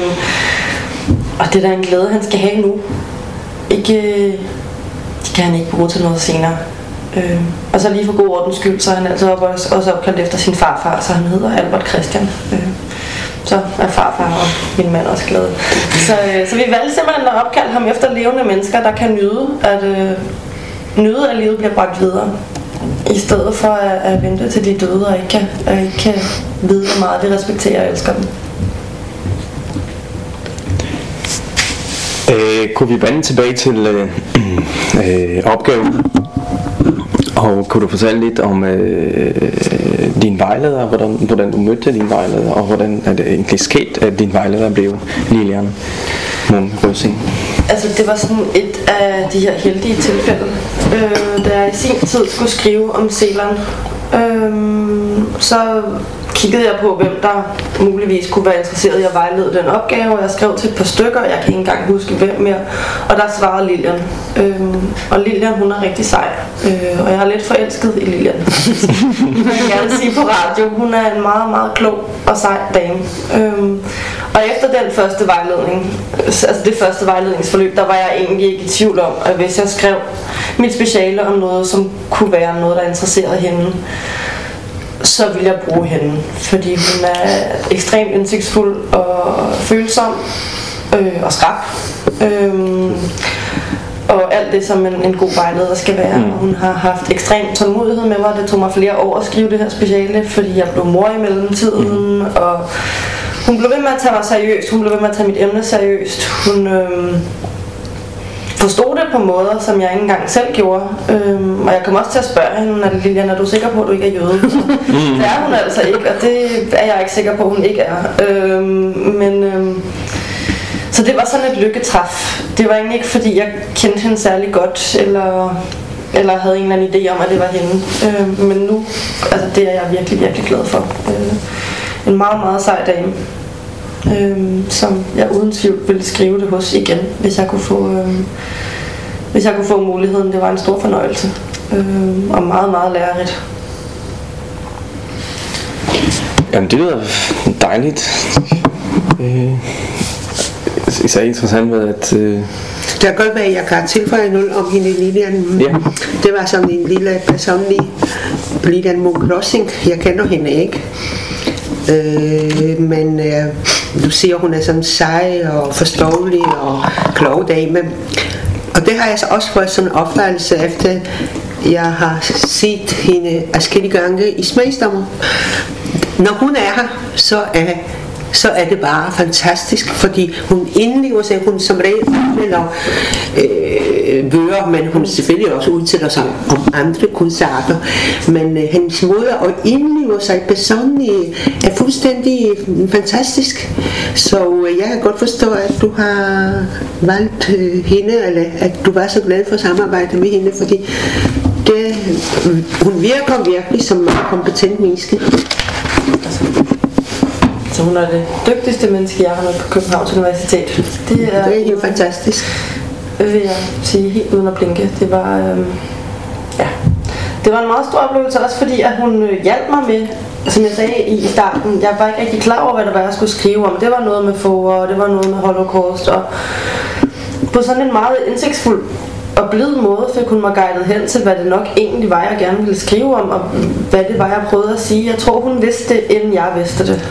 og det er da en glæde, han skal have nu. Ikke... Det kan han ikke bruge til noget senere. Øh, og så lige for god ordens skyld, så er han altså også, også opkaldt efter sin farfar, så han hedder Albert Christian. Øh, så er farfar og min mand også glade. Så, øh, så vi valgte simpelthen at opkalde ham efter levende mennesker, der kan nyde, at øh, nyde, at livet bliver bragt videre. I stedet for at, at vente til de døde og ikke kan, og ikke kan vide, hvor meget de respekterer og elsker dem. Øh, kunne vi vende tilbage til øh, øh, opgaven, og kunne du fortælle lidt om øh, din vejleder, hvordan, hvordan du mødte din vejleder, og hvordan er det egentlig sket, at din vejleder blev Lilian Munk Røsing? Altså det var sådan et af de her heldige tilfælde, øh, da jeg i sin tid skulle skrive om Zeeland. Øh, så kiggede jeg på, hvem der muligvis kunne være interesseret i at vejlede den opgave, og jeg skrev til et par stykker, jeg kan ikke engang huske hvem mere, og der svarede Lilian. Øhm, og Lilian, hun er rigtig sej, øh, og jeg er lidt forelsket i Lilian. Det vil jeg gerne sige på radio. Hun er en meget, meget klog og sej dame. Øhm, og efter den første vejledning, altså det første vejledningsforløb, der var jeg egentlig ikke i tvivl om, at hvis jeg skrev mit speciale om noget, som kunne være noget, der interesserede hende, så vil jeg bruge hende, fordi hun er ekstremt indsigtsfuld og følsom øh, og skrap. Øhm, og alt det, som en, en god vejleder skal være. Mm. Hun har haft ekstrem tålmodighed med mig. Det tog mig flere år at skrive det her speciale, fordi jeg blev mor i mellemtiden, mm. og hun blev ved med at tage mig seriøst. Hun blev ved med at tage mit emne seriøst. Hun øhm, forstod det på måder, som jeg ikke engang selv gjorde. Øhm, og jeg kom også til at spørge hende, Lilian, er du sikker på, at du ikke er jøde? Det er hun altså ikke, og det er jeg ikke sikker på, at hun ikke er. Øhm, men... Øhm, Så det var sådan et lykketræf. Det var egentlig ikke fordi jeg kendte hende særlig godt, eller, eller havde en eller anden idé om, at det var hende. Øh, men nu, altså det er jeg virkelig, virkelig glad for. Øh, en meget, meget sej dame, øh, som jeg uden tvivl ville skrive det hos igen, hvis jeg kunne få, øh, hvis jeg kunne få muligheden. Det var en stor fornøjelse, øh, og meget, meget lærerigt. Jamen det lyder dejligt. Øh. Især interessant med, at, øh, Det kan godt være, at jeg kan tilføje noget om hende Lilian. Ja. Det var sådan en lille personlig Lilian Munch Lossing. Jeg kender hende ikke. Øh, men øh, du siger, hun er sådan sej og forståelig og klog dame. Og det har jeg så også fået sådan en opfattelse efter, jeg har set hende adskillige gange i Smagsdommer. Når hun er her, så er så er det bare fantastisk, fordi hun indlever sig, hun som regel udtaler øh, bøger, men hun selvfølgelig også udtaler sig om andre kunstarter, men øh, hendes måde at indleve sig personligt er fuldstændig fantastisk, så øh, jeg kan godt forstå, at du har valgt øh, hende, eller at du var så glad for at samarbejde med hende, fordi det, hun virker virkelig som et kompetent menneske. Så hun er det dygtigste menneske, jeg har mødt på Københavns Universitet. Det er, det er helt fantastisk. Det vil jeg sige helt uden at blinke. Det var, øhm, ja. det var en meget stor oplevelse, også fordi at hun øh, hjalp mig med, som jeg sagde i starten, jeg var ikke rigtig klar over, hvad det var, jeg skulle skrive om. Det var noget med Fogger, og det var noget med Holocaust, og på sådan en meget indsigtsfuld og blid måde fik hun mig guidet hen til, hvad det nok egentlig var, jeg gerne ville skrive om, og hvad det var, jeg prøvede at sige. Jeg tror, hun vidste det, inden jeg vidste det.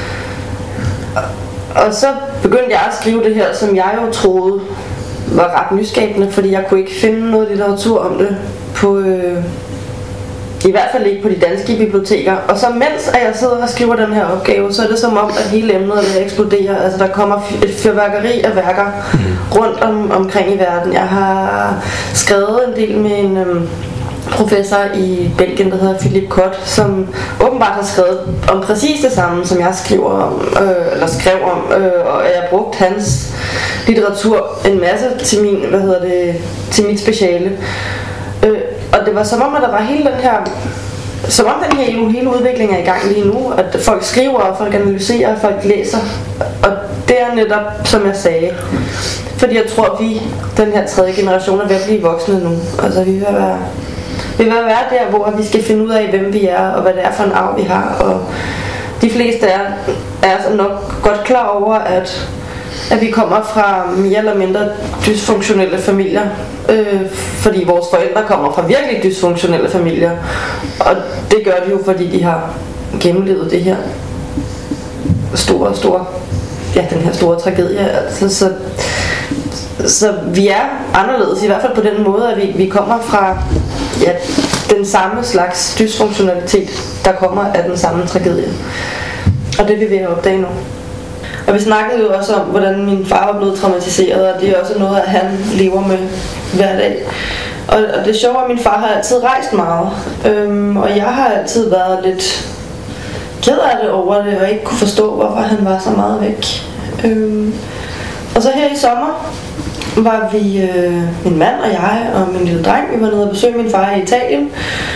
Og så begyndte jeg at skrive det her, som jeg jo troede var ret nyskabende, fordi jeg kunne ikke finde noget litteratur om det på, øh, i hvert fald ikke på de danske biblioteker. Og så mens at jeg sidder og skriver den her opgave, så er det som om, at hele emnet er ved at eksplodere. Altså der kommer et fyrværkeri af værker rundt om, omkring i verden. Jeg har skrevet en del med en øh, professor i Belgien, der hedder Philippe Cot, som åbenbart har skrevet om præcis det samme, som jeg skriver om, øh, eller skrev om, øh, og jeg har brugt hans litteratur en masse til min, hvad hedder det, til mit speciale. Øh, og det var som om, at der var hele den her, som om den her hele udvikling er i gang lige nu, at folk skriver, folk analyserer, folk læser, og det er netop, som jeg sagde, fordi jeg tror, at vi, den her tredje generation, er ved at blive voksne nu. Altså vi vil være Vi vil være der, hvor vi skal finde ud af, hvem vi er, og hvad det er for en arv, vi har. Og de fleste er, er altså nok godt klar over, at, at vi kommer fra mere eller mindre dysfunktionelle familier. Øh, fordi vores forældre kommer fra virkelig dysfunktionelle familier. Og det gør de jo, fordi de har gennemlevet det her store, store, ja, den her store tragedie. Altså, så, så vi er anderledes, i hvert fald på den måde, at vi, vi kommer fra ja, den samme slags dysfunktionalitet, der kommer af den samme tragedie. Og det vil vi have opdage nu. Og vi snakkede jo også om, hvordan min far var blevet traumatiseret, og det er også noget, at han lever med hver dag. Og, og det sjove er, at min far har altid rejst meget, øhm, og jeg har altid været lidt ked af det over det, og ikke kunne forstå, hvorfor han var så meget væk. Øhm, og så her i sommer var vi, øh, min mand og jeg og min lille dreng, vi var nede og besøge min far i Italien.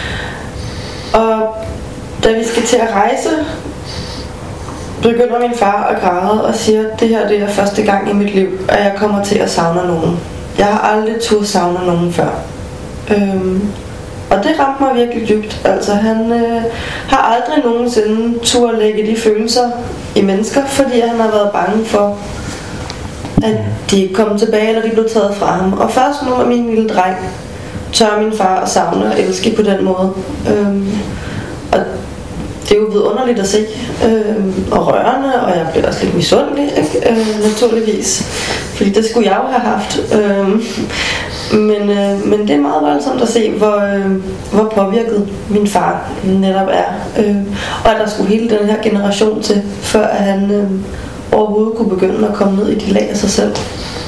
Og da vi skal til at rejse, begynder min far at græde og siger, at det her det er første gang i mit liv, at jeg kommer til at savne nogen. Jeg har aldrig turde savne nogen før. Øhm, og det ramte mig virkelig dybt. Altså han øh, har aldrig nogensinde turde lægge de følelser i mennesker, fordi han har været bange for, at de kom tilbage, eller de blev taget fra ham. Og først nu er min lille dreng, tør min far at savne og elske på den måde. Øhm, og det er jo vidunderligt at se, øhm, og rørende, og jeg bliver også lidt misundelig, ikke? Øh, naturligvis. Fordi det skulle jeg jo have haft. Øhm, men, øh, men det er meget voldsomt at se, hvor, øh, hvor påvirket min far netop er. Øh, og at der skulle hele den her generation til, før at han øh, overhovedet kunne begynde at komme ned i de lag af sig selv.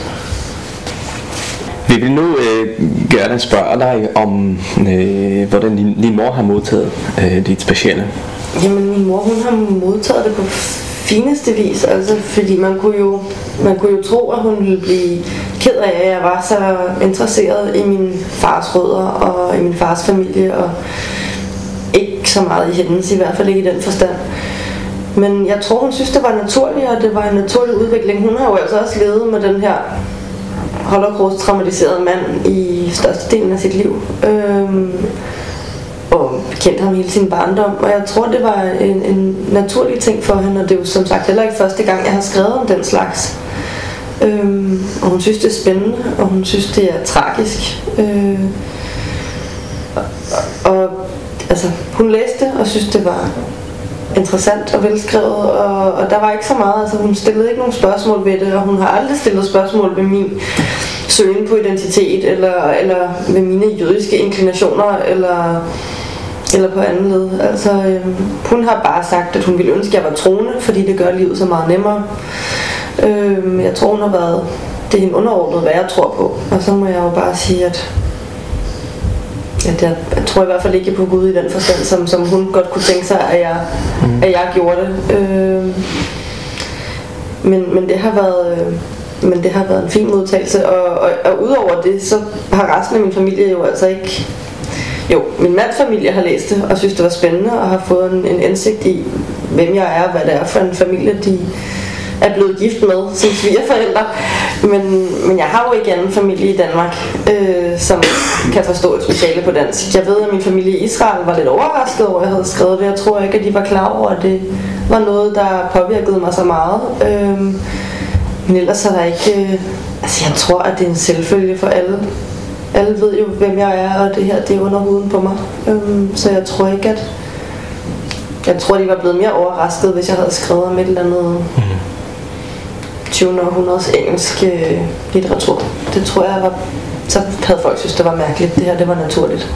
Vi vil nu øh, gerne spørge dig om, øh, hvordan din, din mor har modtaget øh, dit speciale. Jamen min mor, hun har modtaget det på fineste vis, altså fordi man kunne jo, man kunne jo tro, at hun ville blive ked af, at jeg var så interesseret i min fars rødder og i min fars familie, og ikke så meget i hendes, i hvert fald ikke i den forstand. Men jeg tror, hun synes, det var naturligt, og det var en naturlig udvikling. Hun har jo altså også levet med den her holocaust-traumatiserede mand i størstedelen af sit liv. Øhm, og kendte ham hele sin barndom. Og jeg tror, det var en, en naturlig ting for hende, og det er jo som sagt heller ikke første gang, jeg har skrevet om den slags. Øhm, og hun synes det er spændende, og hun synes det er tragisk. Øh, og, og altså, hun læste og synes det var interessant og velskrevet, og, og der var ikke så meget, altså hun stillede ikke nogen spørgsmål ved det, og hun har aldrig stillet spørgsmål ved min søgen på identitet, eller, eller ved mine jødiske inklinationer, eller, eller på anden led. Altså, øh, hun har bare sagt, at hun ville ønske, at jeg var troende, fordi det gør livet så meget nemmere. Øh, jeg tror, hun har været, det er hende underordnet, hvad jeg tror på, og så må jeg jo bare sige, at at jeg, jeg tror i hvert fald ikke på Gud i den forstand, som, som hun godt kunne tænke sig, at jeg, mm. at jeg gjorde det. Øh, men, men, det har været, øh, men det har været en fin modtagelse, og, og, og udover det, så har resten af min familie jo altså ikke... Jo, min mands familie har læst det, og synes det var spændende, og har fået en, en indsigt i, hvem jeg er, og hvad det er for en familie, de er blevet gift med som svigerforældre. Men, men jeg har jo ikke anden familie i Danmark, øh, som kan forstå et speciale på dansk. Jeg ved, at min familie i Israel var lidt overrasket over, at jeg havde skrevet det. Jeg tror ikke, at de var klar over, at det var noget, der påvirkede mig så meget. Øh, men ellers er der ikke... Øh, altså, jeg tror, at det er en selvfølge for alle. Alle ved jo, hvem jeg er, og det her, det er under huden på mig. Øh, så jeg tror ikke, at... Jeg tror, de var blevet mere overrasket, hvis jeg havde skrevet om et eller andet... Mm. tyvende århundredes engelsk øh, litteratur. Det tror jeg var, så havde folk synes det var mærkeligt. Det her, det var naturligt.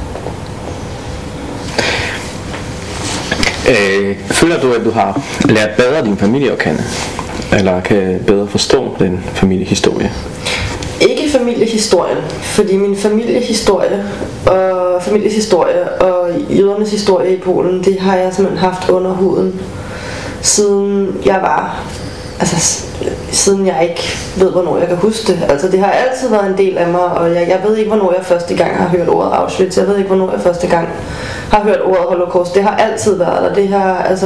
Øh, føler du, at du har lært bedre din familie at kende? Eller kan bedre forstå den familiehistorie? Ikke familiehistorien, fordi min familiehistorie og familiehistorie og jødernes historie i Polen, det har jeg simpelthen haft under huden, siden jeg var... Altså, siden jeg ikke ved, hvornår jeg kan huske det. Altså, det har altid været en del af mig, og jeg, jeg ved ikke, hvornår jeg første gang har hørt ordet Auschwitz. Jeg ved ikke, hvornår jeg første gang har hørt ordet Holocaust. Det har altid været der. Det har, altså...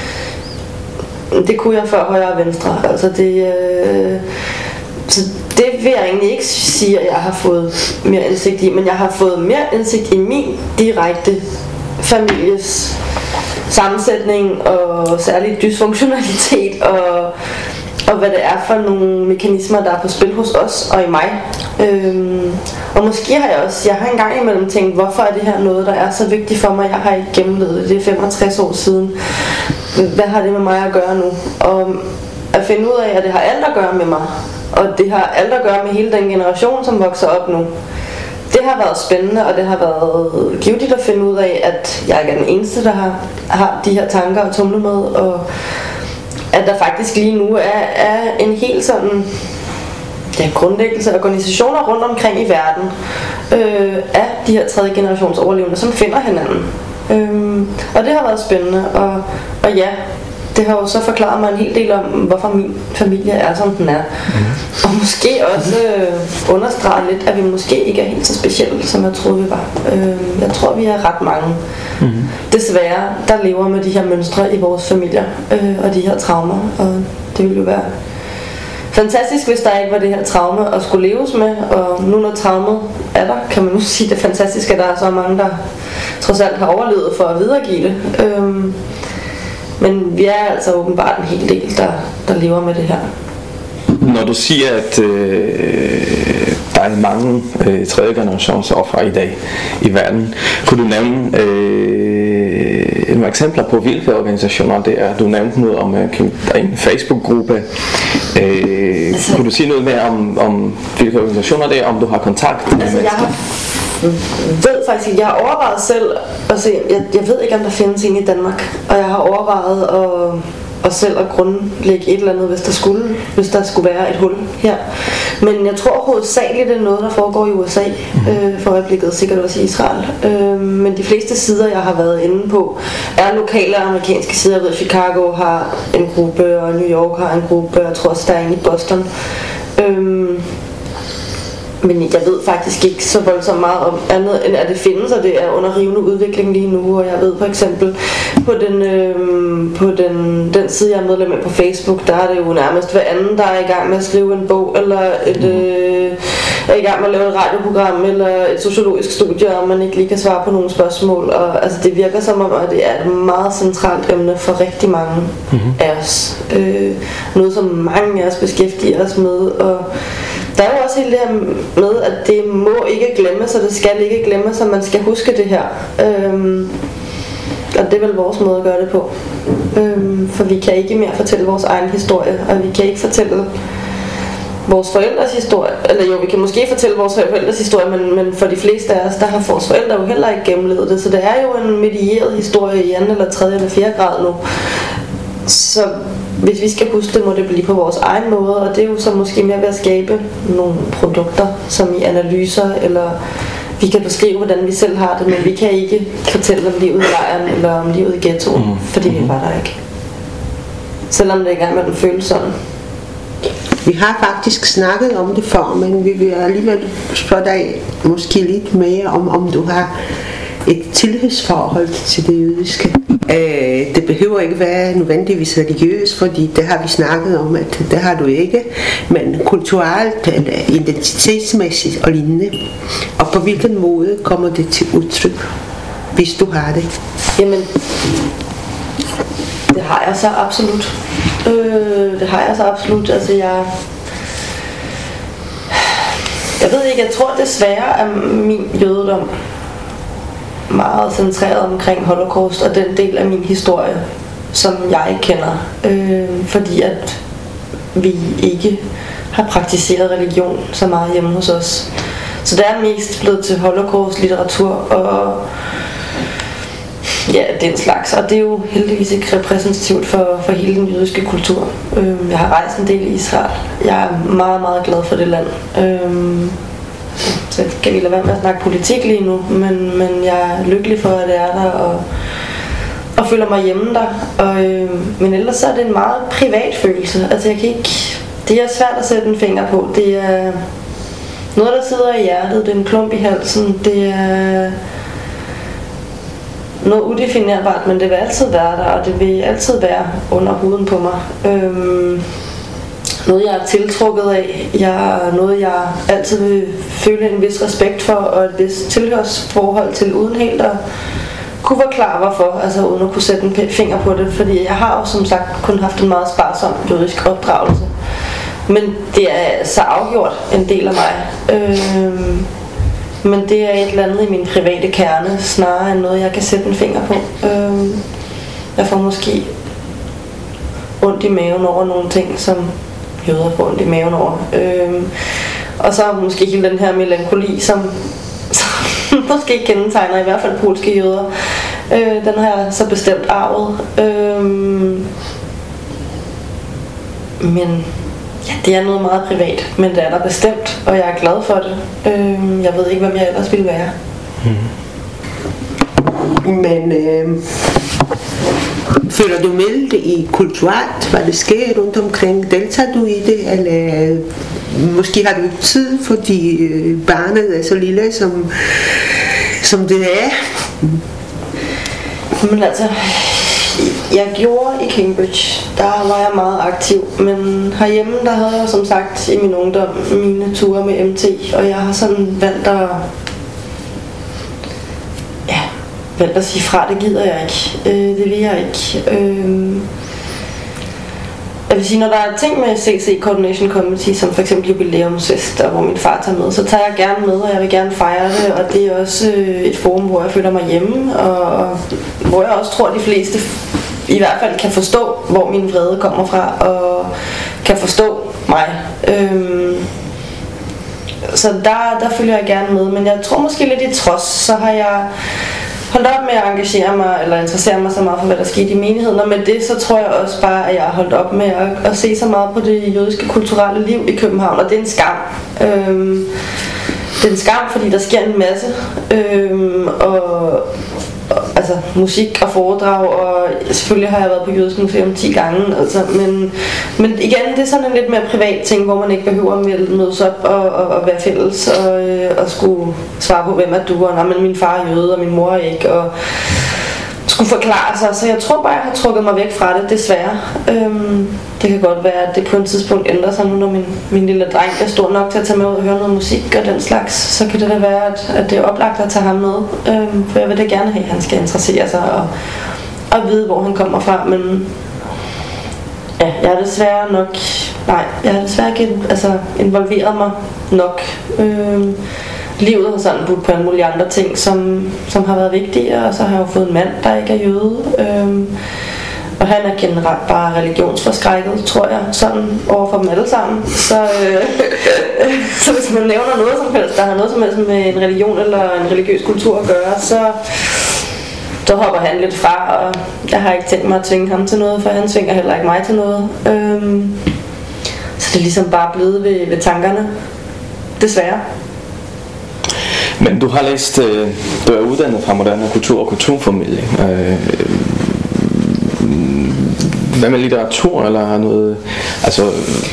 Det kunne jeg før højre og venstre. Altså, det... Øh, så det vil jeg egentlig ikke sige, at jeg har fået mere indsigt i, men jeg har fået mere indsigt i min direkte families sammensætning og særligt dysfunktionalitet og, og hvad det er for nogle mekanismer, der er på spil hos os og i mig. Øhm, og måske har jeg også, jeg har engang imellem tænkt, hvorfor er det her noget, der er så vigtigt for mig? Jeg har ikke gennemlevet det, det er femogtres år siden. Hvad har det med mig at gøre nu? Og at finde ud af, at det har alt at gøre med mig, og det har alt at gøre med hele den generation, som vokser op nu. Det har været spændende, og det har været givetigt at finde ud af, at jeg ikke er den eneste, der har, har de her tanker at tumle med, og at der faktisk lige nu er, er en helt sådan ja, grundlæggelse af organisationer rundt omkring i verden øh, af de her tredje generations overlevende, som finder hinanden. Øh, og det har været spændende, og, og ja, det har jo så forklaret mig en hel del om, hvorfor min familie er, som den er. Mm. Og måske også øh, understrege lidt, at vi måske ikke er helt så specielle, som jeg troede, vi var. Øh, jeg tror, vi er ret mange, mm. desværre, der lever med de her mønstre i vores familier, øh, og de her traumer. Og det ville jo være fantastisk, hvis der ikke var det her traume at skulle leves med. Og nu når traumet er der, kan man nu sige, det er fantastisk, at der er så mange, der trods alt har overlevet for at videregive det. Øh, Men vi er altså åbenbart en hel del, der, der lever med det her. Når du siger, at øh, der er mange øh, tredje generations ofre i dag i verden, kunne du nævne øh, nogle eksempler på, hvilke organisationer det er? Du nævnte noget om øh, en Facebook-gruppe. Øh, altså, kunne du sige noget mere om, om hvilke organisationer det er, om du har kontakt med altså, mennesker? Jeg ved faktisk ikke, jeg har overvejet selv at se, jeg, jeg ved ikke om der findes en i Danmark, og jeg har overvejet at, at selv at grundlægge et eller andet, hvis der skulle, hvis der skulle være et hul her. Men jeg tror hovedsageligt det er noget, der foregår i U S A, øh, for øjeblikket, sikkert også i Israel. Øh, men de fleste sider, jeg har været inde på, er lokale amerikanske sider. Jeg ved, Chicago har en gruppe, og New York har en gruppe, og jeg tror også, der er en i Boston. Øh, Men jeg ved faktisk ikke så voldsomt meget om andet, end at det findes, og det er under rivende udvikling lige nu. Og jeg ved for eksempel, på den, øh, på den, den side, jeg er medlem af på Facebook, der er det jo nærmest hver anden, der er i gang med at skrive en bog, eller et, øh, er i gang med at lave et radioprogram eller et sociologisk studie, og man ikke lige kan svare på nogle spørgsmål. Og, altså, det virker som om, at det er et meget centralt emne for rigtig mange mm-hmm. af os. Øh, noget, som mange af os beskæftiger os med. Og der er jo også hele det her med, at det må ikke glemmes, og det skal ikke glemmes, og man skal huske det her. Øhm, og det er vel vores måde at gøre det på. Øhm, for vi kan ikke mere fortælle vores egen historie, og vi kan ikke fortælle vores forældres historie. Eller jo, vi kan måske fortælle vores forældres historie, men, men for de fleste af os, der har vores forældre jo heller ikke gennemlevet det. Så det er jo en medieret historie i anden eller tredje eller fjerde grad nu. Så hvis vi skal huske det, må det blive på vores egen måde, og det er jo så måske mere ved at skabe nogle produkter, som i analyser, eller vi kan beskrive, hvordan vi selv har det, men vi kan ikke fortælle om livet i lejren, eller om livet i ghettoen, mm. fordi vi var der ikke. Selvom det ikke engang med den føles sådan. Vi har faktisk snakket om det før, men vi vil alligevel spørge dig måske lidt mere om, om du har et tilhørsforhold til det jødiske. Øh, det behøver ikke være nødvendigvis religiøst, fordi det har vi snakket om, at det har du ikke, men kulturelt eller identitetsmæssigt og lignende. Og på hvilken måde kommer det til udtryk, hvis du har det? Jamen, det har jeg så absolut. Øh, det har jeg så absolut. Altså jeg... Jeg ved ikke, jeg tror desværre, at min jødedom meget centreret omkring Holocaust og den del af min historie, som jeg ikke kender, øh, fordi at vi ikke har praktiseret religion så meget hjemme hos os. Så det er mest blevet til Holocaust, litteratur og ja, den slags, og det er jo heldigvis ikke repræsentativt for, for hele den jødiske kultur. Øh, jeg har rejst en del i Israel. Jeg er meget, meget glad for det land. Øh, Så kan vi lade være med at snakke politik lige nu, men, men jeg er lykkelig for, at det er der, og, og føler mig hjemme der. Og, øh, men ellers så er det en meget privat følelse. Altså jeg kan ikke, det er svært at sætte en finger på. Det er noget, der sidder i hjertet, det er en klump i halsen, det er noget udefinerbart, men det vil altid være der, og det vil altid være under huden på mig. Øh, Noget jeg er tiltrukket af, jeg, noget jeg altid vil føle en vis respekt for, og et vis tilhørsforhold til, uden helt at kunne forklare hvorfor, altså uden at kunne sætte en finger på det, fordi jeg har jo som sagt kun haft en meget sparsom jødisk opdragelse. Men det er så afgjort en del af mig. Øhm, men det er et eller andet i min private kerne, snarere end noget jeg kan sætte en finger på. Øhm, jeg får måske ondt i maven over nogle ting, som jøder får ondt i maven over. Øhm, og så måske hele den her melankoli, som, som måske kendetegner i hvert fald polske jøder. Øh, den har jeg så bestemt arvet. Øhm, men ja, det er noget meget privat, men det er der bestemt, og jeg er glad for det. Øhm, jeg ved ikke, hvem jeg ellers ville være. Mm. Men øh, føler du med det i kulturelt, hvad det sker rundt omkring? Deltager du i det, eller øh, måske har du ikke tid, fordi øh, barnet er så lille, som, som det er? Men altså, jeg gjorde i Cambridge, der var jeg meget aktiv, men herhjemme, der havde jeg som sagt i min ungdom mine ture med M T, og jeg har sådan valgt at, ja, valgt at sige fra, det gider jeg ikke, øh, det vil jeg ikke. Øh, jeg vil sige, når der er ting med C C Coordination Committee, som for eksempel jubilæumsfester, hvor min far tager med, så tager jeg gerne med, og jeg vil gerne fejre det, og det er også øh, et forum, hvor jeg føler mig hjemme, og hvor jeg også tror, at de fleste i hvert fald kan forstå, hvor min vrede kommer fra, og kan forstå mig. Øhm, så der, der følger jeg gerne med, men jeg tror måske lidt i trods, så har jeg holdt op med at engagere mig, eller interessere mig så meget for, hvad der skete i menigheden, og med det, så tror jeg også bare, at jeg har holdt op med at, at se så meget på det jødiske kulturelle liv i København, og det er en skam. Øhm, det er en skam, fordi der sker en masse, øhm, og, og altså musik og foredrag, og selvfølgelig har jeg været på Jødisk Museum ti gange, altså, men, men igen, det er sådan en lidt mere privat ting, hvor man ikke behøver at mødes op og, og, og være fælles, og, og skulle svare på, hvem er du, og nej, men min far er jøde, og min mor er ikke, og skulle forklare sig, så jeg tror bare, jeg har trukket mig væk fra det, desværre. Øhm, det kan godt være, at det på et tidspunkt ændrer sig nu, når min, min lille dreng er stor nok til at tage med ud og høre noget musik og den slags, så kan det da være, at, at det er oplagt at tage ham med. Øhm, for jeg vil da gerne have, at han skal interessere sig og, og vide, hvor han kommer fra, men ja, jeg er desværre nok, nej, jeg har desværre ikke altså, involveret mig nok. Øhm, Livet har sådan budt på alle mulige andre ting, som, som har været vigtige, og så har jeg jo fået en mand, der ikke er jøde. Øhm, og han er generelt bare religionsforskrækket, tror jeg, sådan over for dem alle sammen. Så, øh, så hvis man nævner noget som helst, der har noget som helst med en religion eller en religiøs kultur at gøre, så, så hopper han lidt fra, og jeg har ikke tænkt mig at tvinge ham til noget, for han tvinger heller ikke mig til noget. Øhm, så det er ligesom bare blevet ved, ved tankerne, desværre. Men du har læst, øh, du er uddannet fra moderne kultur og kulturformidling. Øh, hvad med litteratur eller noget? Altså,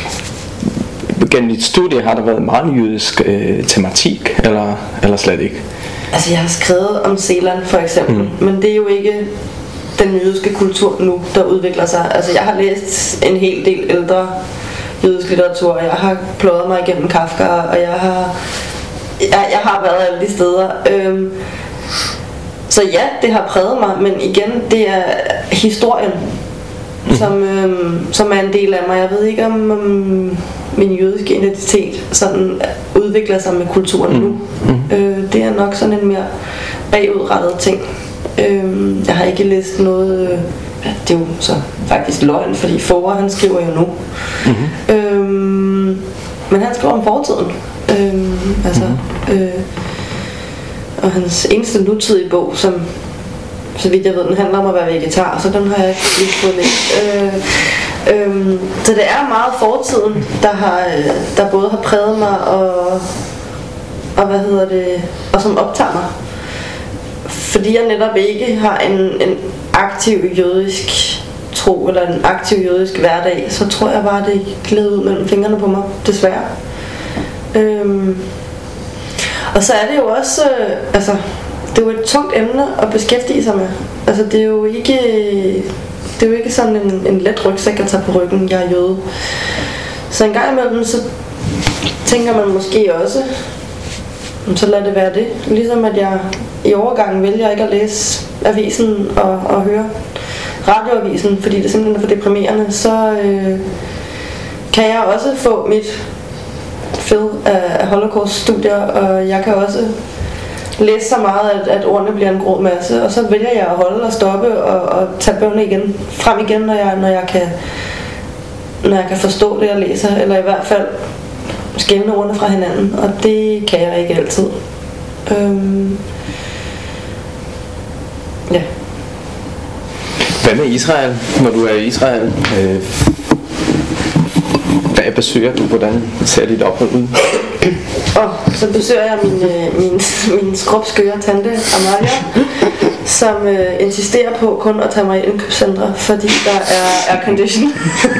gennem dit studie har der været meget jødisk øh, tematik, eller, eller slet ikke? Altså, jeg har skrevet om Zeeland for eksempel, mm. men det er jo ikke den jødiske kultur nu, der udvikler sig. Altså, jeg har læst en hel del ældre jødisk litteratur, og jeg har pløjet mig igennem Kafka, og jeg har Jeg, jeg har været alle de steder. Øhm, så ja, det har præget mig, men igen, det er historien, mm. som, øhm, som er en del af mig. Jeg ved ikke, om, om min jødiske identitet sådan udvikler sig med kulturen nu. Mm. Øh, det er nok sådan en mere bagudrettet ting. Øh, jeg har ikke læst noget. Øh, ja, det er jo så faktisk løgn, fordi Foer, han skriver jo nu. Mm-hmm. Øh, men han skriver om fortiden. Øhm, altså, mm-hmm. øh, og hans eneste nutidige bog, som så vidt jeg ved, den handler om at være vegetar, så den har jeg ikke lige fået læst. Øh, øh, så det er meget fortiden, der har, der både har præget mig og og hvad hedder det, og som optager mig, fordi jeg netop ikke har en, en aktiv jødisk tro eller en aktiv jødisk hverdag, så tror jeg bare, det glider ud mellem fingrene på mig, desværre. Øhm, og så er det jo også, øh, altså, det er jo et tungt emne at beskæftige sig med. Altså, det er jo ikke, det er jo ikke sådan en, en let rygsæk at tage på ryggen, jeg er jøde. Så en gang imellem, så tænker man måske også, så lad det være det. Ligesom at jeg i overgangen vælger ikke at læse avisen og, og høre radioavisen, fordi det simpelthen er for deprimerende, så øh, kan jeg også få mit fed af holocaust-studier, og jeg kan også læse så meget, at, at ordene bliver en grå masse, og så vælger jeg at holde og stoppe og, og tage bøgerne igen, frem igen, når jeg, når jeg kan når jeg kan forstå det, jeg læser, eller i hvert fald skelne ordene fra hinanden, og det kan jeg ikke altid. Øhm, ja. Hvad med Israel, når du er i Israel? Øh, hvad besøger du? Hvordan ser dit ophold ud? Og så besøger jeg min, min, min skrubskøre tante Amalia, som øh, insisterer på kun at tage mig i indkøbscentre, fordi der er aircondition.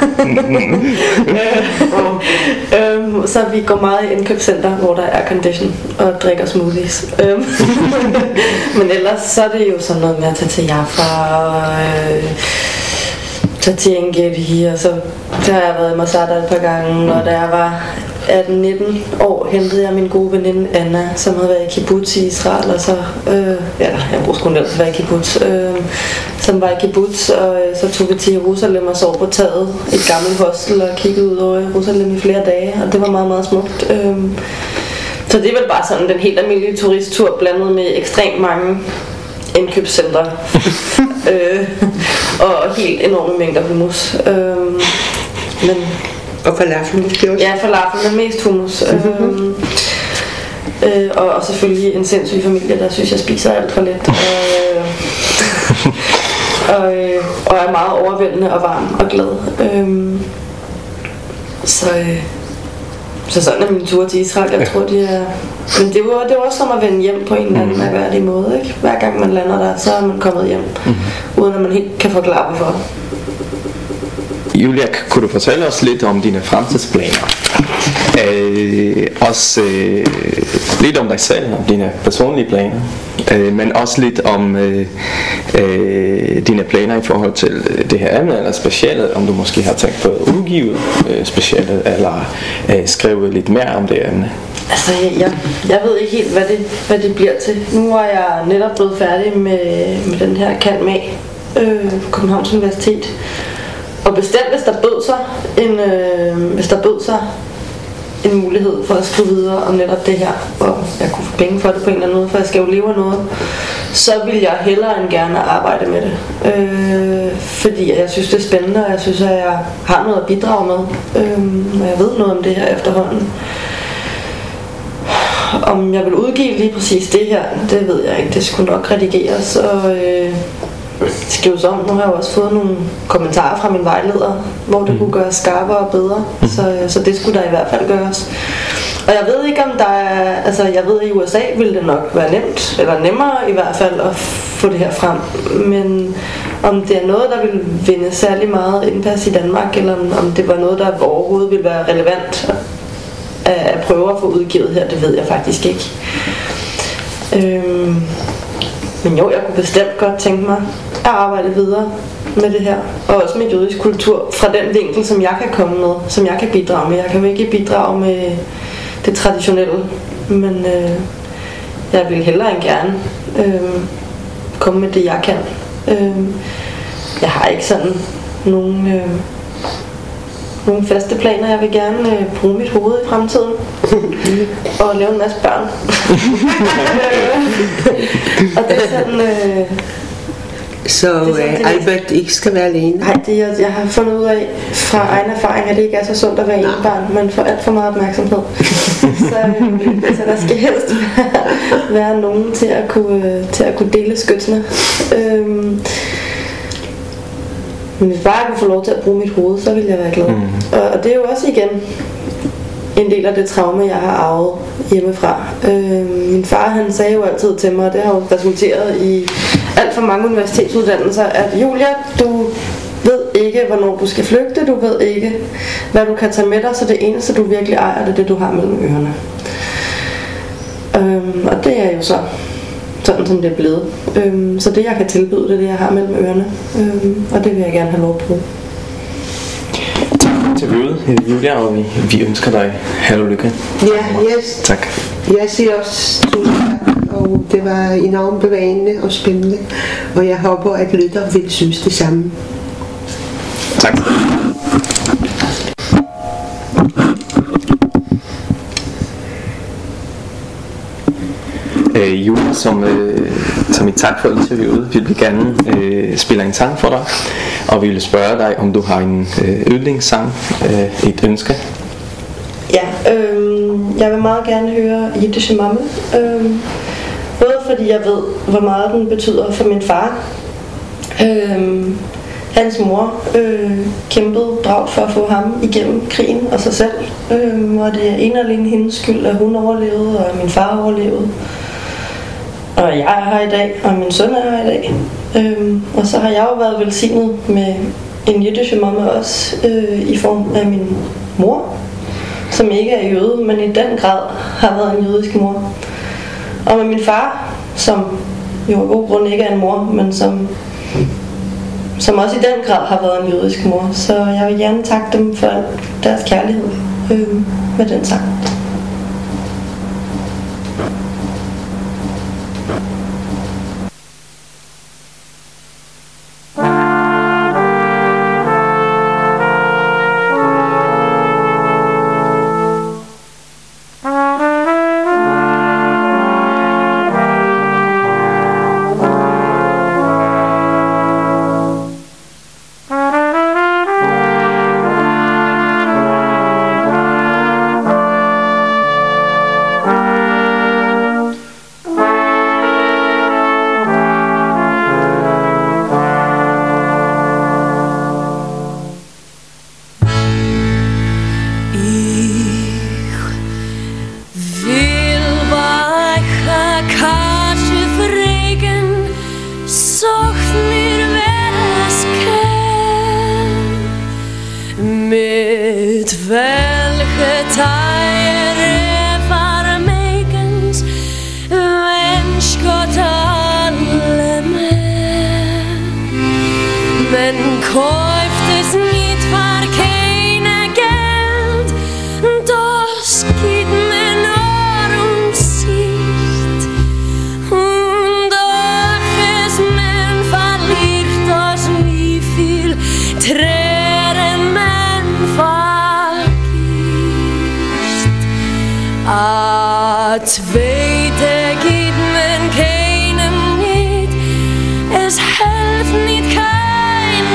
øhm, så vi går meget i indkøbscenter, hvor der er aircondition, og drikker smoothies. Øhm, men ellers så er det jo sådan noget med at tage til Jaffa og øh, tage til Engedi, og så der har jeg været i Masada et par gange, og da jeg var atten nitten år hentede jeg min gode veninde Anna, som havde været i kibbutz i Israel, og så, øh, ja, jeg bruger sgu nemt at være i kibbutz, øh, som var i kibbutz, og øh, så tog vi til Jerusalem og sov på taget, et gammelt hostel, og kiggede ud over Jerusalem i flere dage, og det var meget, meget smukt. Øh, så det er vel bare sådan den helt almindelige turisttur, blandet med ekstremt mange indkøbscentre, øh, og helt enorme mængder hummus. Øh, men Og falafel måske også? Ja, falafel, men mest hummus. øhm, øh, og, og selvfølgelig en sindssyg familie, der synes, jeg spiser alt for lidt. Og, øh, og, øh, og er meget overvældende og varm og glad. Øhm, så, øh, så sådan er min tur til Israel. Jeg tror, de er... Men det var, det var også som at vende hjem på en eller anden mærkværdig måde, ikke? Hver gang man lander der, så er man kommet hjem, mm-hmm. uden at man helt kan forklare hvorfor. Julia, kunne du fortælle os lidt om dine fremtidsplaner? Øh, også øh, lidt om dig selv, om dine personlige planer, øh, men også lidt om øh, øh, dine planer i forhold til det her emne eller specialet, om du måske har tænkt på at udgive øh, specialet eller øh, skrive lidt mere om det emne. Altså, jeg, jeg ved ikke helt, hvad det, hvad det bliver til. Nu er jeg netop blevet færdig med, med den her cand. mag øh, på Københavns Universitet. Og bestemt, hvis der bød sig en, øh, hvis der bød sig en mulighed for at skrive videre om netop det her, og jeg kunne få penge for det på en eller anden måde, for jeg skal jo leve af noget, så vil jeg hellere end gerne arbejde med det. Øh, fordi jeg synes, det er spændende, og jeg synes, at jeg har noget at bidrage med, øh, og jeg ved noget om det her efterhånden. Om jeg vil udgive lige præcis det her, det ved jeg ikke. Det skulle nok redigeres og øh, skrives om. Nu har jeg jo også fået nogle kommentarer fra min vejleder, hvor det mm. kunne gøres skarpere og bedre. Mm. Så, så det skulle der i hvert fald gøres. Og jeg ved ikke om der er, altså jeg ved at i U S A ville det nok være nemt, eller nemmere i hvert fald at få det her frem. Men om det er noget, der vil vinde særlig meget indpas i Danmark, eller om, om det var noget, der overhovedet ville være relevant at prøve at få udgivet her, det ved jeg faktisk ikke. Øhm, men jo, jeg kunne bestemt godt tænke mig at arbejde videre med det her, og også med jødisk kultur fra den vinkel, som jeg kan komme med, som jeg kan bidrage med. Jeg kan jo ikke bidrage med det traditionelle, men øh, jeg vil hellere end gerne øh, komme med det, jeg kan. Øh, jeg har ikke sådan nogen øh, nogle faste planer. Jeg vil gerne øh, bruge mit hoved i fremtiden og lave en masse børn. Og det er sådan øh, så det er sådan, øh, Albert ikke skal være alene? Nej, det jeg, jeg har fundet ud af fra egen erfaring, at det ikke er så sundt at være ene barn. Man får alt for meget opmærksomhed. så, øh, så der skal helst være, være nogen til at kunne, til at kunne dele skytsene. øhm, Men hvis bare jeg kunne få lov til at bruge mit hoved, så ville jeg være glad. Mm. Og, og det er jo også igen en del af det traume, jeg har arvet hjemmefra. Øh, min far, han sagde jo altid til mig, og det har jo resulteret i alt for mange universitetsuddannelser, at Julia, du ved ikke, hvornår du skal flygte, du ved ikke, hvad du kan tage med dig, så det eneste, du virkelig ejer, det er det, du har mellem ørerne. Øh, og det er jo så sådan som det er blevet. Øhm, så det jeg kan tilbyde, det er det jeg har mellem ørerne. Øhm, og det vil jeg gerne have lov at bruge. Tak til mødet, Julia, og vi, vi ønsker dig held og lykke. Ja, yes. Tak. Jeg siger også tusind tak, og det var enormt bevægende og spændende, og jeg håber, at lytter vil synes det samme. Tak. Øh, Julia, som, øh, som et tak for interviewet, vil vi gerne øh, spille en sang for dig, og vi vil spørge dig, om du har en øh, yndlingssang, øh, et ønske. Ja, øh, jeg vil meget gerne høre Jiddische Mamme, øh, både fordi jeg ved, hvor meget den betyder for min far. Øh, hans mor øh, kæmpede bravt for at få ham igennem krigen og sig selv, øh, og det er en og alene hendes skyld, at hun overlevede, og min far overlevede. Og jeg er her i dag, og min søn er her i dag. Øhm, og så har jeg jo været velsignet med en Jiddische Mamme også, øh, i form af min mor, som ikke er jøde, men i den grad har været en jødisk mor. Og med min far, som jo af god grund ikke er en mor, men som, som også i den grad har været en jødisk mor. Så jeg vil gerne takke dem for deres kærlighed øh, med den sang. welke tijden vermekens wens God alle men. Men kauft es niet voor keine Geld, das geht men nur um Sicht. Und doch es men verliert das wie viel Tränen men vergisst. A zweite geht men keinem nicht, es helft nicht kein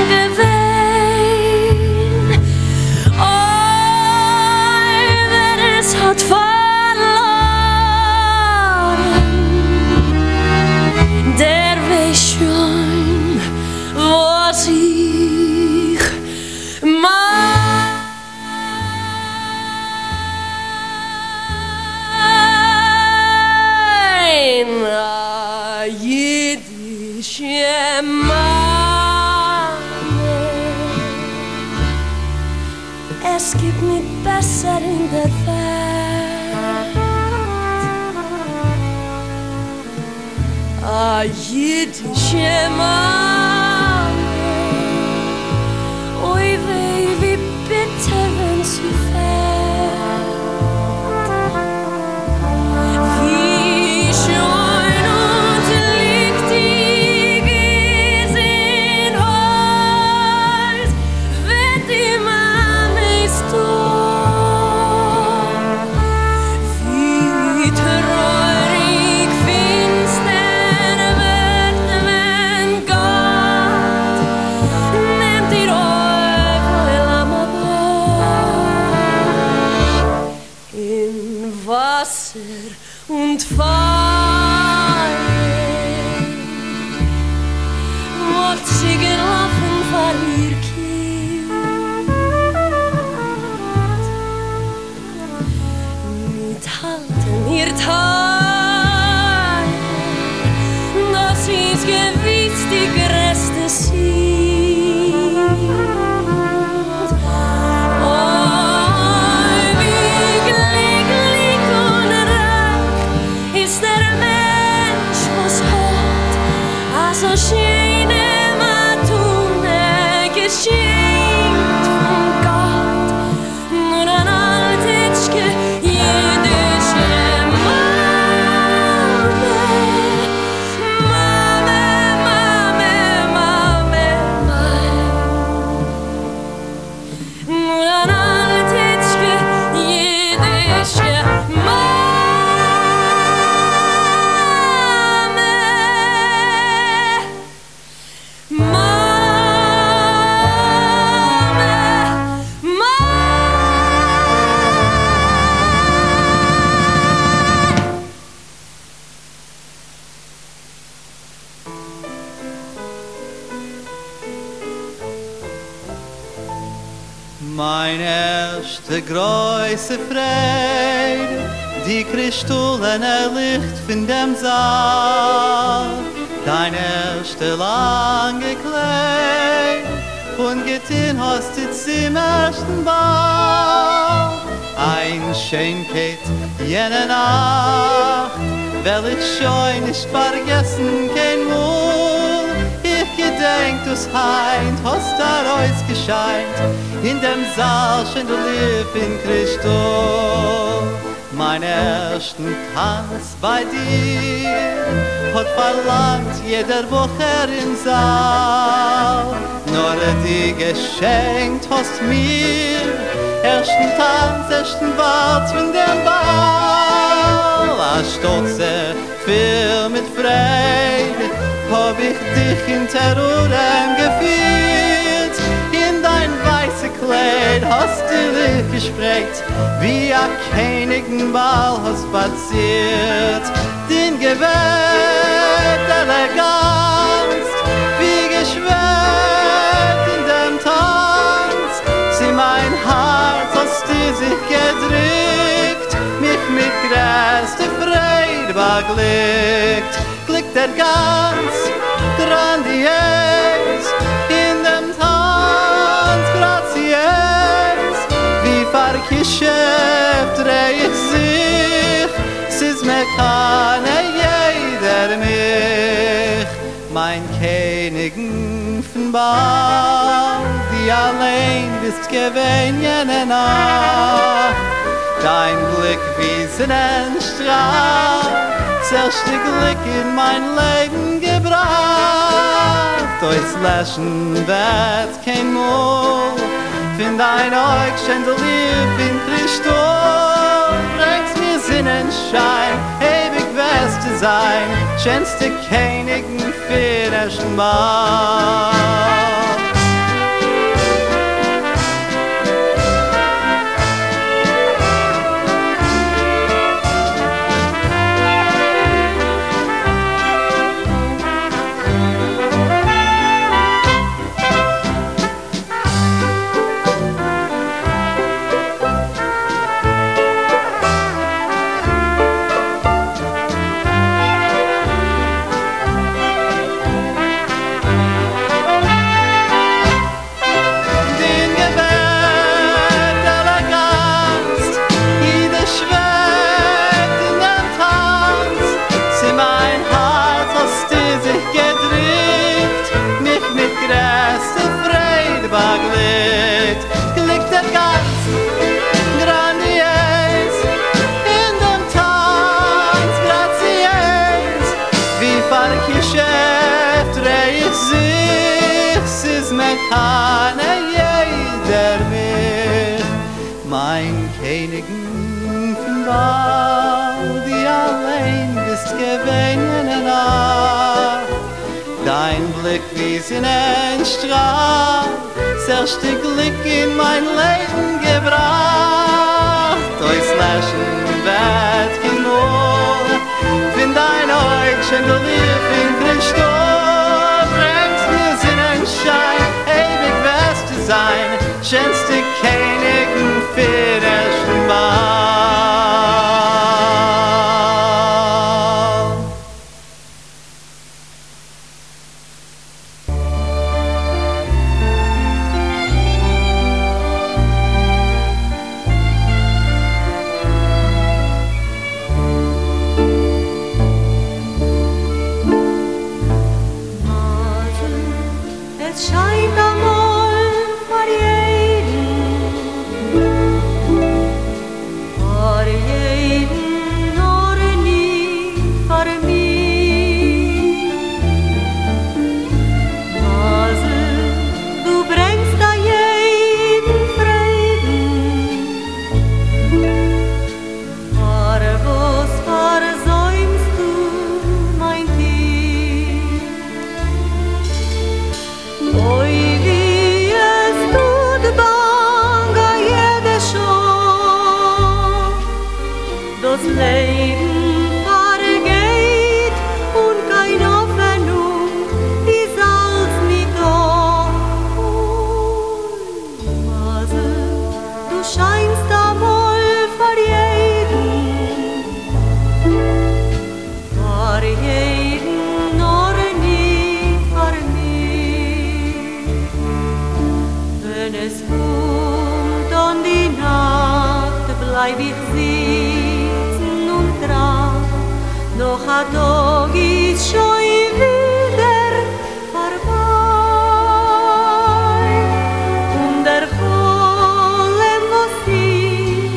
Gewinn. Oh, wer es hat verloren, der weiß schon, was ich mein. A jüdische Mame, es gibt nicht besser in der Welt. A jüdische Mame, oi weh, wie bitter, wenn sie fällt. Wie schön und lichtig ist in Holz, wenn die Mame ist tot. Wie traurig finster wird, wenn Gott nimmt die Äugel am Bord. In Wasser und Feuer wird sie gelaufen vor ihr Kind. Mit halten ihr Teil, das ist gewiss die größte Sieg. Oh, wie glücklich und reich ist der Mensch, was hat also schöne Matune geschenkt von Gott. Nur ein altitschke jüdische Mame, Mame, Mame, Mame, Mame. Nur ein altitschke jüdische Mame. Mein erste große Freude, die kristallene Licht von dem Saal. Dein erste lange Kleid und getan hast du zum ersten Ball. Ein Schönkeit jene Nacht, will ich schon nicht vergessen, kein Mund. Ich gedenk, du's heint, hast da reus gescheint, in dem Saal schön du lieb in Christus. Mein ersten Tanz bei dir hat verlangt jeder Woche im Saal. Nur die geschenkt hast mir ersten Tanz, ersten Walz von dem Ball. A stolze Film mit Freude hab ich dich in Terroren geführt. In dein weiße Kleid hast du dich gesprägt, wie a Königenball hast spaziert. Den Gewalt Eleganz, wie geschwellt in dem Tanz. Sie mein Herz hast du sich gedrückt, mich mit größter Freude beglückt. Glück der ganz grandios in dem Tanz graziös, wie kann jeder mich, mein Königen von Baal, die allein bist gewesen jene Nacht. Dein Blick wie Sonnenstrahl, zerste Glück in mein Leben gebracht. Durchs Läschen wird kein Mol, find dein Auge schön lieb in Christus. Bringst mir Sinnenschein, ewig wirst du sein, schönste Königin für das Mal. Kann jeder mich, mein Königen von Baal, die allein bist gewesen in Nacht. Dein Blick wie Sonnenstrahl, zerste Glück in mein Leben gebracht. Durchs Lächeln wird kein Mol, find dein Auge schön lieb in Christus. Bringst mir Sinnenschein, ewig wirst du sein, schönste Königin für das Mal. bleib ich sitzen und dran, doch a Tag ist schon wieder vorbei. Und der Vollen, was sie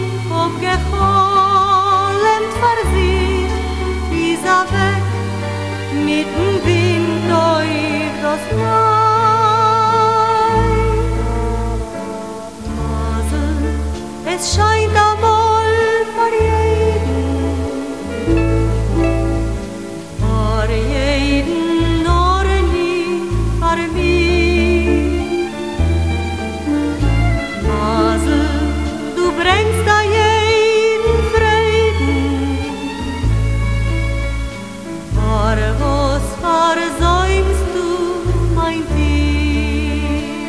abgeholt vor sich, ist er weg mit dem Wind durch das Land. Masel, es scheint einmal vor jedem, vor jedem nur nicht vor mir. Masel, du bringst da jeden Frieden, vor was versäumst du mein Tier?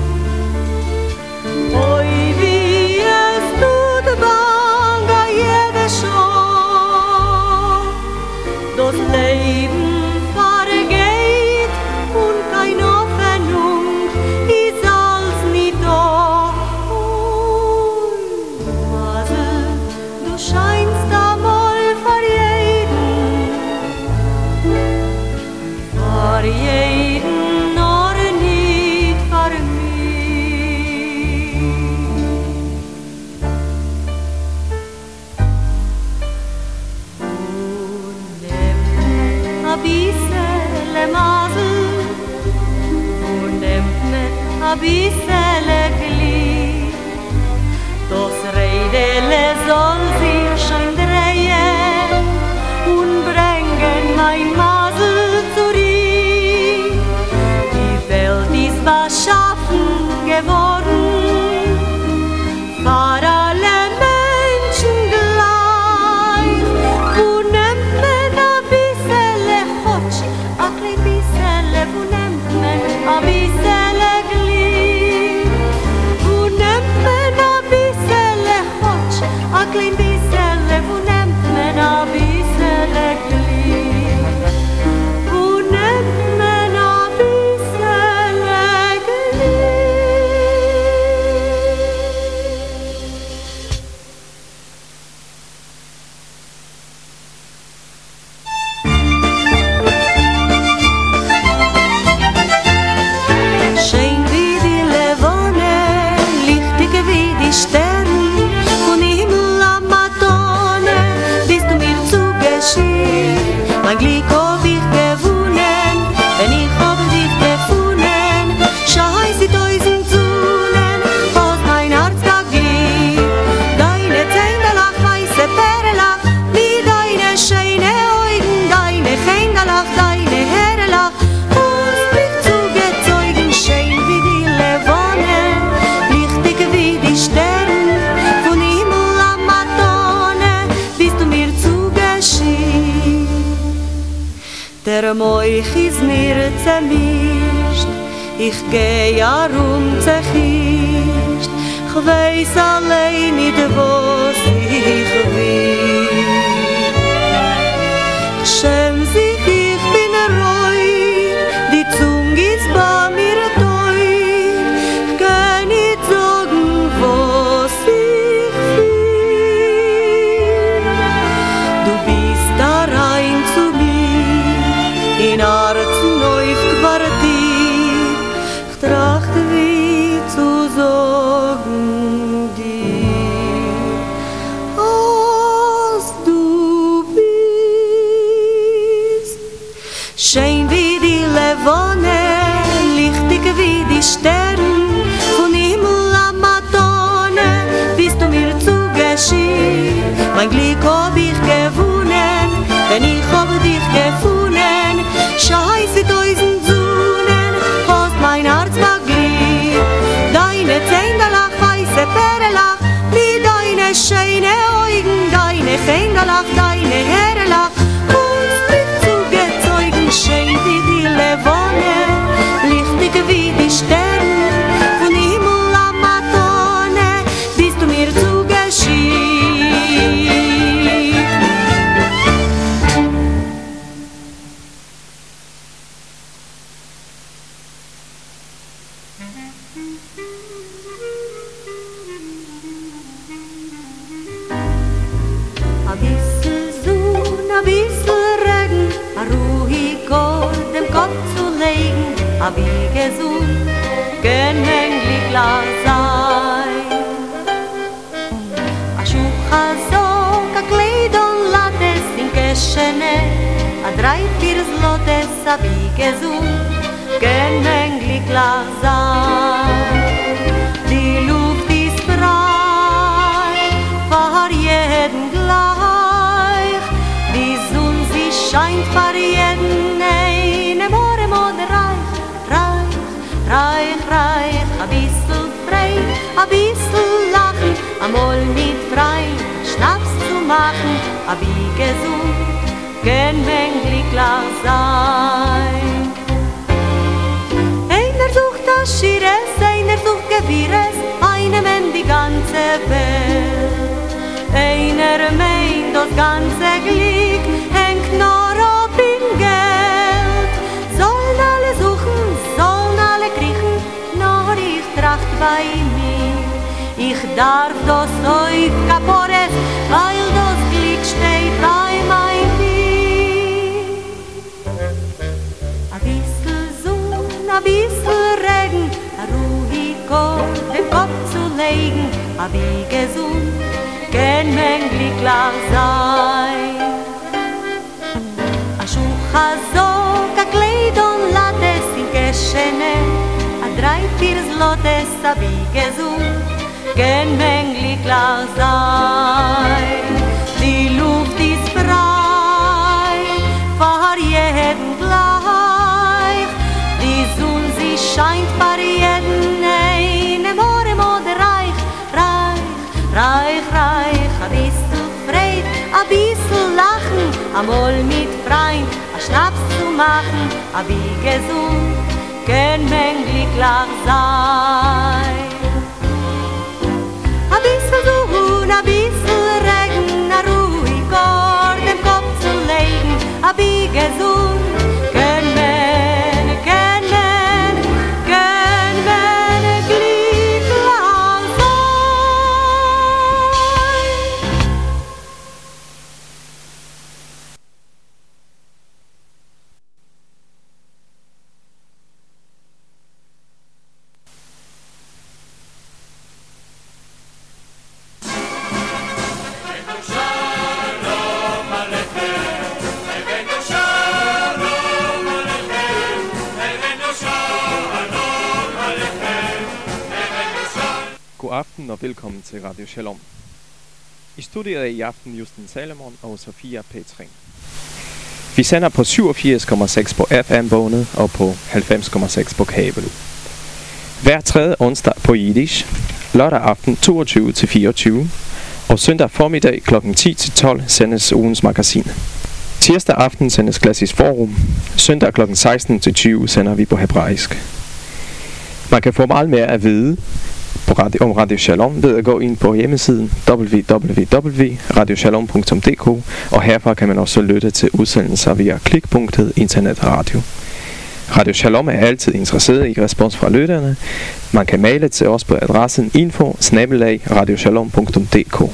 Oi, wie es tut bang a jede Schau, das Leben vergeht und keine Hoffnung ist als nicht da. Oi, Masel, du scheinst einmal vor jedem, a bissele Masel, wo nimmt man a bissele Glied. Das Rädele soll sich schon drehen und bringen mein Masel zurück. Die Welt ist was schaffen geworden, für alle Menschen gleich. Wo nimmt man a bissele Hotsch, a klein bissele, wo nimmt man a bissele Glied? Wo nimmt man a bissele Hotsch, a klein bissele, wo nimmt man a bissele Glied? Wo nimmt man a bissele Glied? Schön wie die Levone, lichtig wie die Sterne, von Himmel am Madone, bist du mir zugeschieden. Mein Glück hab ich gewonnen, wenn ich hab dich gefunden. Scheiß die tausend Sonnen, was mein Herz da gibt. Deine Zähne weiße Perlach, wie deine schöne Augen, deine Händelach, deine Herrlach, hast mich zugezogen. Schön wie die Levone, lichtig wie die Sterne, von Himmel am Madone, bist du mir zugeschieden. Der Moich ist mir zermischt, ich geh ja rum zerkischt, ich weiss allein nicht, was ich will. Schäm sich, ich bin reut, die Zunge ist bei mir teut, ich kann nicht sagen, was ich will. Du bist da rein zu mir, in Arzneuef Quartier, ich trachte wie zu sagen dir, als du bist. Schön wie die Levone, lichtig wie die Sterne, von Himmel am Madone, bist du mir zugeschieden. Mein Glück hab ich gewonnen, denn ich hab dich gefunden. Scheiße tausend Sonnen, hast mein Herz beglückt. Deine Zähne weiße Perlach, wie deine schöne Augen, deine Händelach, deine Herrlach, hast mich zugezogen. Schön wie die Levone, lichtig wie die Sterne, von Himmel am Madone, bist du mir zugeschieden. A bissel Sonn, a bissel Regen, a ruhig Ort dem Kopf zu legen, a wie gesund, genänglich sein. A Schucha Sok, a Kleid und Lattes in Keschene, a drei, vier Slottes, a wie gesund, genänglich sein. Die Luft ist frei, für jeden gleich, die Sonne, sie scheint für jeden, einem Ohren oder reich, reich, reich, reich, a bissel frei, a bissel lachen, amol nicht frei, Schnaps zu machen, a wie gesund, genmänglich sein. Einer sucht das Schires, einer sucht Gewirres, einem in die ganze Welt. Einer meint, das ganze Glück hängt nur ab im Geld. Sollen alle suchen, sollen alle kriechen, nur ich tracht bei mir. Ich darf das Zeug kapores, weil das Glück steht bei mein Bier. A bissel Sonn, a bissel Regen, a ruhig Ort den Kopf zu legen, a wie gesund, genmänglich sein. A Ashu chazok a kleidon lates in geschene a drei vier zlotes a bigezun gen mengli klar sein die Luft ist frei vor jeden gleich die Sonne sie scheint vor jeden eine more mode reich reich reich reich a bissl freit a bissl lachen amol mit Freund a Schnaps zu machen a wie gesund kein Mengli klar sein a bissl Sonn a bissl Regen a ruhig vor dem Kopf zu legen a wie gesund kein Men kein Men kein Mengli klar sein. God aften og velkommen til Radio Shalom. I studiet i aften Justin Salomon og Sofia Petring. Vi sender på syvogfirs komma seks på F M-båndet og på halvfems komma seks på kabel. Hver tredje onsdag på Yiddish, lørdag aften toogtyve til fireogtyve og søndag formiddag klokken ti til tolv sendes ugens magasin. Tirsdag aften sendes Klassisk Forum, søndag klokken seksten til tyve sender vi på hebraisk. Man kan få meget mere at vide på radio, om Radio Shalom ved at gå ind på hjemmesiden w w w punktum radio shalom punktum d k, og herfra kan man også lytte til udsendelser via klikpunktet internetradio. Radio Shalom er altid interesseret i respons fra lytterne. Man kan maile til os på adressen info snabel-a radio shalom punktum d k.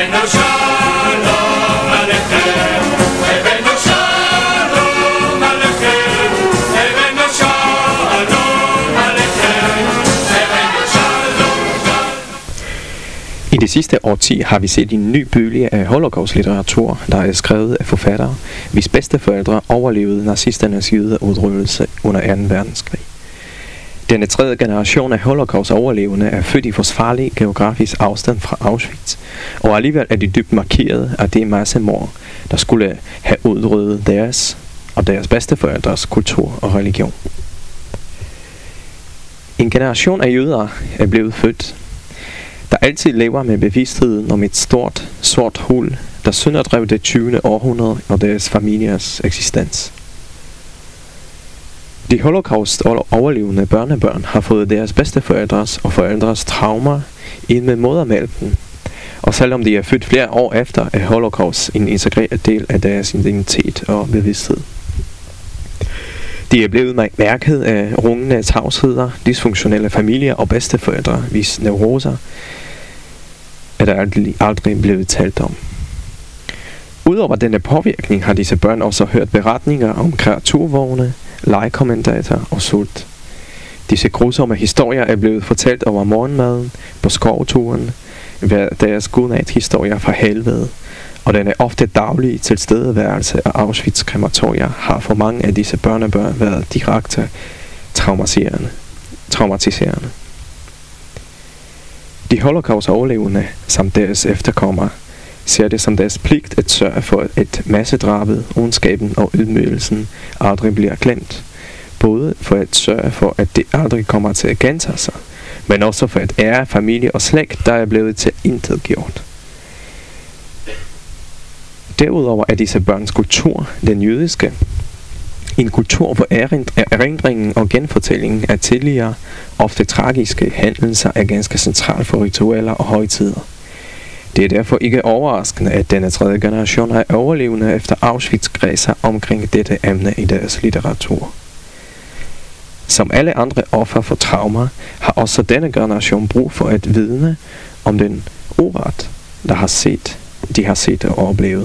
I det sidste årti har vi set en ny bølge af holocaust-litteratur, der er skrevet af forfattere, hvis bedsteforældre overlevede nazisternes jødeudryddelse under anden verdenskrig. Denne tredje generation af holocaust-overlevende er født i forsvarlig geografisk afstand fra Auschwitz, og alligevel er de dybt markeret af det massemord, der skulle have udryddet deres og deres bedsteforældres kultur og religion. En generation af jøder er blevet født, der altid lever med bevidstheden om et stort, sort hul, der sønderdrev det tyvende århundrede og deres familiers eksistens. De holocaust-overlevende børnebørn har fået deres bedsteforældres og forældres traumer ind med modermælken, og selvom de er født flere år efter, er holocaust en integreret del af deres identitet og bevidsthed. De er blevet mærket af rungende tavsheder, dysfunktionelle familier og bedsteforældre, hvis neuroser er der aldrig, aldrig blevet talt om. Udover denne påvirkning har disse børn også hørt beretninger om kreaturvogne, legekommentator og sult. Disse grusomme historier er blevet fortalt over morgenmaden, på skovturen, ved deres godnat-historier fra helvede, og den er ofte daglige tilstedeværelse af Auschwitz-krematorier har for mange af disse børnebørn været direkte traumatiserende. traumatiserende. De holocaust-overlevende samt deres efterkommere ser det som deres pligt at sørge for, at massedrabet, ondskaben og ydmygelsen aldrig bliver glemt. Både for at sørge for, at det aldrig kommer til at gentage sig, men også for at ære familie og slægt, der er blevet til intet gjort. Derudover er disse børns kultur, den jødiske, en kultur, hvor erindringen og genfortællingen af tidligere, ofte tragiske hændelser er ganske central for ritualer og højtider. Det er derfor ikke overraskende, at denne tredje generation af overlevende efter Auschwitz kredser omkring dette emne i deres litteratur. Som alle andre offer for traumer, har også denne generation brug for at vidne om den uret, der har set, de har set og oplevet.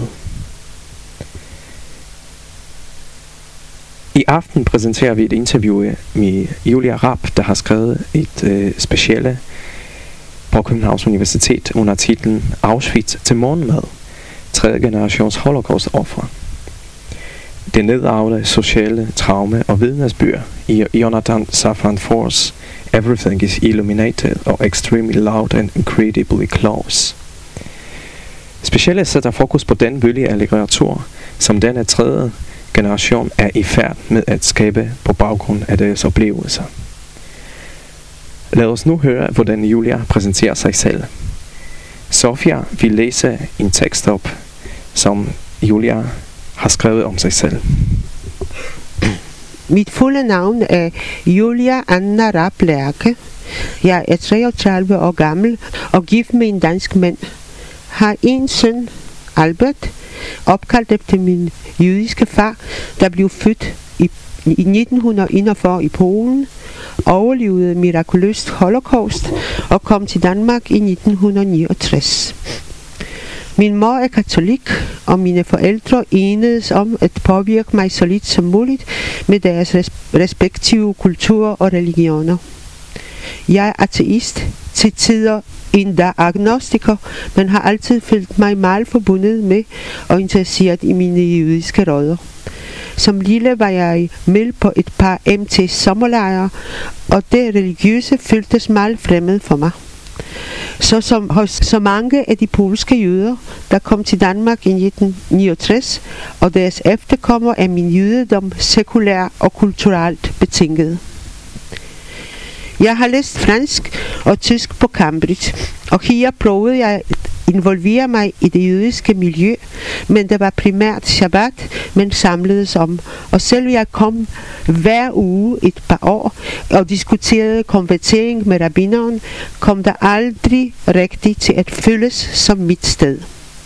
I aften præsenterer vi et interview med Julia Rapp, der har skrevet et øh, speciale på Københavns Universitet under titlen Auschwitz til morgenmad. Tredje generations holocaust-offer. det nedarvede sociale traume og vidnesbyrd i Jonathan Safran Foers Everything is Illuminated og Extremely Loud and Incredibly Close. Specielt sætter fokus på den bølge af litteratur, som denne tredje generation er i færd med at skabe på baggrund af deres oplevelser. Lad os nu høre, hvordan Julia præsenterer sig selv. Sofia vil læse en tekst op, som Julia har skrevet om sig selv. Mit fulde navn er Julia Anna Rapp Lerche. Jeg er treogtredive år gammel og gift med en dansk mand. Har en søn, Albert, opkaldt efter min jødiske far, der blev født i, i nitten enogfyrre i Polen, overlevede mirakuløst holocaust og kom til Danmark i nitten niogtres. Min mor er katolik, og mine forældre enedes om at påvirke mig så lidt som muligt med deres respektive kulturer og religioner. Jeg er ateist, til tider endda agnostiker, men har altid følt mig meget forbundet med og interesseret i mine jødiske rødder. Som lille var jeg med på et par M T sommerlejre, og det religiøse føltes meget fremmed for mig. Så som hos så mange af de polske jøder, der kom til Danmark i nitten niogtres, og deres efterkommer er min jødedom sekulær og kulturelt betinget. Jeg har læst fransk og tysk på Cambridge, og her prøvede jeg at involvere mig i det jødiske miljø, men det var primært Shabbat, men samledes om. Og selv jeg kom hver uge et par år og diskuterede konvertering med rabbineren, kom der aldrig rigtigt til at føles som mit sted.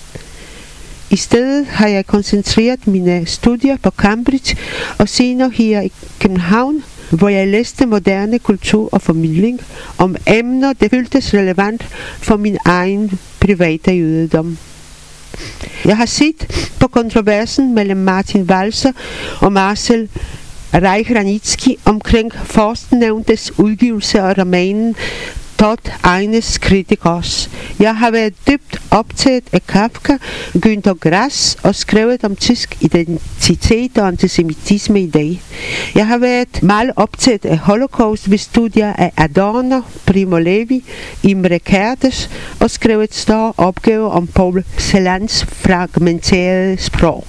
I stedet har jeg koncentreret mine studier på Cambridge og senere her i København, hvor jeg læste moderne kultur og formidling om emner, der føltes relevant for min egen private jødedom. Jeg har set på kontroversen mellem Martin Walser og Marcel Reich-Ranicki omkring førstnævntes udgivelse af romanen Tot eines Kritikers. Jeg har været dybt optaget af Kafka, Günter Grass og skrevet om tysk identitet og antisemitisme i dag. Jeg har været meget optaget af Holocaust ved studier af Adorno, Primo Levi, Imre Kertész og skrevet større opgaver om Paul Celans fragmenterede sprog.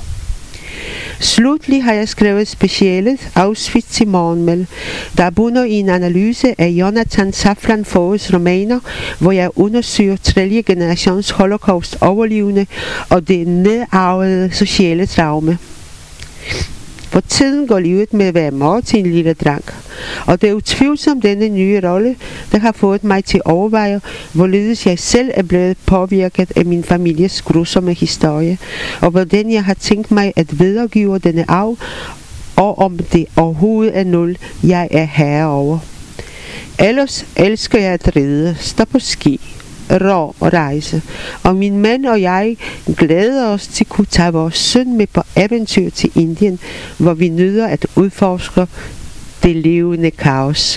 Slutlig har jeg skrevet specialet Auschwitz til morgenmad, der bunder i en analyse af Jonathan Safran Foers romaner, hvor jeg undersøger tredje generations holocaust overlevende og det nedarvede sociale traume. For tiden går livet med at være mor til en lille dreng, og det er utvivlsomt denne nye rolle, der har fået mig til at overveje, hvorledes jeg selv er blevet påvirket af min families grusomme historie, og hvordan jeg har tænkt mig at videregive denne arv, og om det overhovedet er noget, jeg er herre over. Ellers elsker jeg at ride, stå på ski, rå og rejse, og min mand og jeg glæder os til at kunne tage vores søn med på eventyr til Indien, hvor vi nyder at udforske det levende kaos.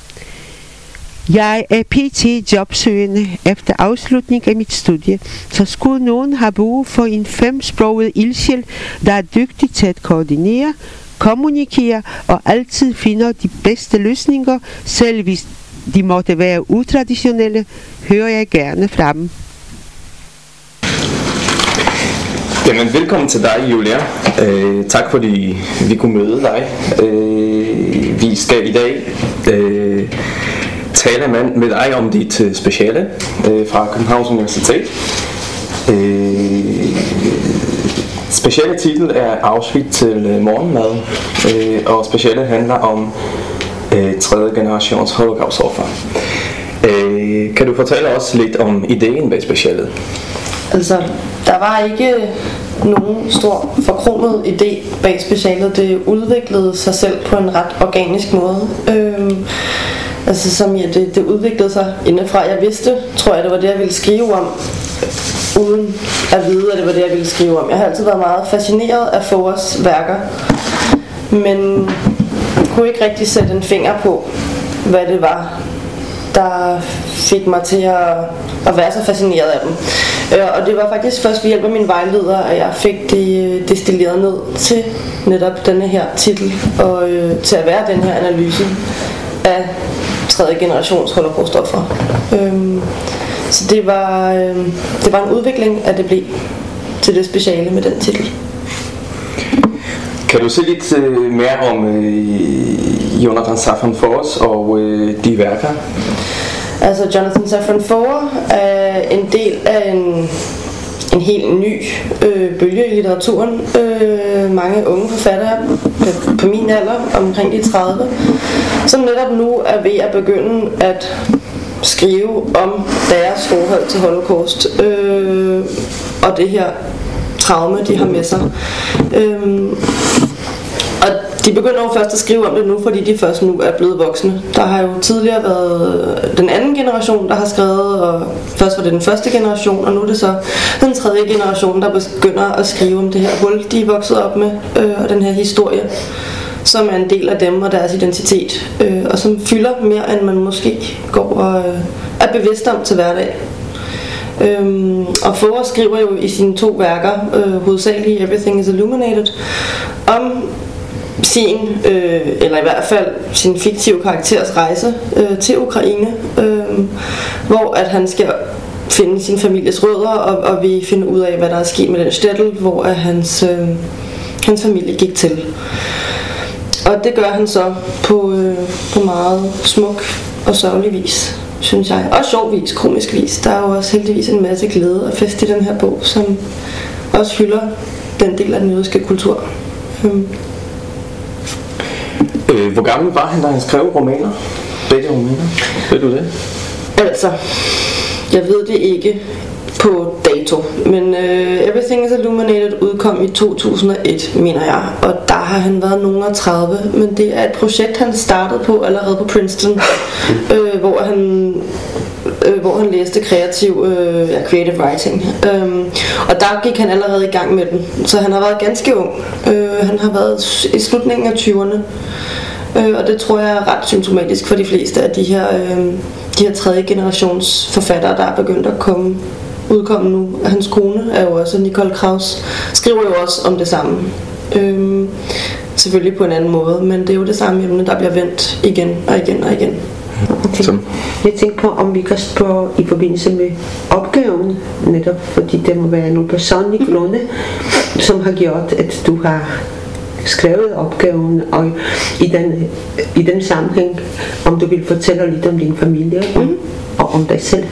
Jeg er pt. Jobsøgende efter afslutning af mit studie, så skulle nogen have brug for en femsproget ildsjæl, der er dygtig til at koordinere, kommunikere og altid finder de bedste løsninger, selv hvis de måtte være utraditionelle, hører jeg gerne fra dem. Jamen, velkommen til dig, Julia. Øh, tak fordi vi kunne møde dig. Øh, vi skal i dag øh, tale med, med dig om dit uh, speciale øh, fra Københavns Universitet. Øh, speciale titel er Auschwitz til uh, morgenmad, øh, og speciale handler om øh, tredje generations holocaustoffer. Øh, kan du fortælle os lidt om ideen bag specialet? Altså, der var ikke nogen stor forkromet idé bag specialet. Det udviklede sig selv på en ret organisk måde. Øhm, altså, som ja, det, det udviklede sig indefra. Jeg vidste, tror jeg, det var det, jeg ville skrive om, uden at vide, at det var det, jeg ville skrive om. Jeg har altid været meget fascineret af Foers værker, men kunne ikke rigtig sætte en finger på, hvad det var, der fik mig til at, at være så fascineret af dem. Og det var faktisk først ved hjælp af min vejleder, at jeg fik det destilleret ned til netop denne her titel og øh, til at være den her analyse af tredje generations holocaustoffer. Øhm, så det var, øh, det var en udvikling, at det blev til det speciale med den titel. Kan du se lidt øh, mere om øh, Jonathan Safran Foer og øh, de værker? Altså Jonathan Safran Foer er en del af en, en helt ny øh, bølge i litteraturen. Øh, mange unge forfattere på, på min alder, omkring de tredive, som netop nu er ved at begynde at skrive om deres forhold til Holocaust øh, og det her traume, de har med sig. Øh, Og de begynder jo først at skrive om det nu, fordi de først nu er blevet voksne. Der har jo tidligere været den anden generation, der har skrevet, og først var det den første generation, og nu er det så den tredje generation, der begynder at skrive om det her hul, de er vokset op med, øh, og den her historie, som er en del af dem og deres identitet, øh, og som fylder mere, end man måske går og øh, er bevidst om til hverdag. Øhm, og Foer skriver jo i sine to værker, øh, hovedsageligt Everything is Illuminated, om sin, øh, eller i hvert fald sin fiktive karakters rejse øh, til Ukraine, øh, hvor at han skal finde sin families rødder, og, og vi finder ud af, hvad der er sket med den shtetl, hvor at hans, øh, hans familie gik til. Og det gør han så på, øh, på meget smuk og sørgelig vis, synes jeg. Og sjov vis, komisk vis. Der er jo også heldigvis en masse glæde og fest i den her bog, som også hylder den del af den jødiske kultur. Hmm. Øh, hvor gammel var han, da han skrev romaner? Begge romaner? Ved du det? Altså, jeg ved det ikke på dato, men uh, Everything is Illuminated udkom i to tusind og et, mener jeg, og der har han været nogen af tredive, men det er et projekt, han startede på allerede på Princeton, øh, hvor han øh, hvor han læste kreativ, øh, ja, creative writing, øhm, og der gik han allerede i gang med den, så han har været ganske ung. øh, han har været i slutningen af tyverne, øh, og det tror jeg er ret symptomatisk for de fleste af de her, øh, de her tredje generations forfattere, der er begyndt at komme udkomme nu. Hans kone er jo også, Nicole Kraus, skriver jo også om det samme. Øhm, selvfølgelig på en anden måde, men det er jo det samme emne, der bliver vendt igen og igen og igen. Okay. Jeg tænker på, om vi kan spørge i forbindelse med opgaven, netop fordi det må være nogle personlige grunde, som har gjort, at du har skrevet opgaven, og i den, i den sammenhæng, om du vil fortælle lidt om din familie mm. og om dig selv.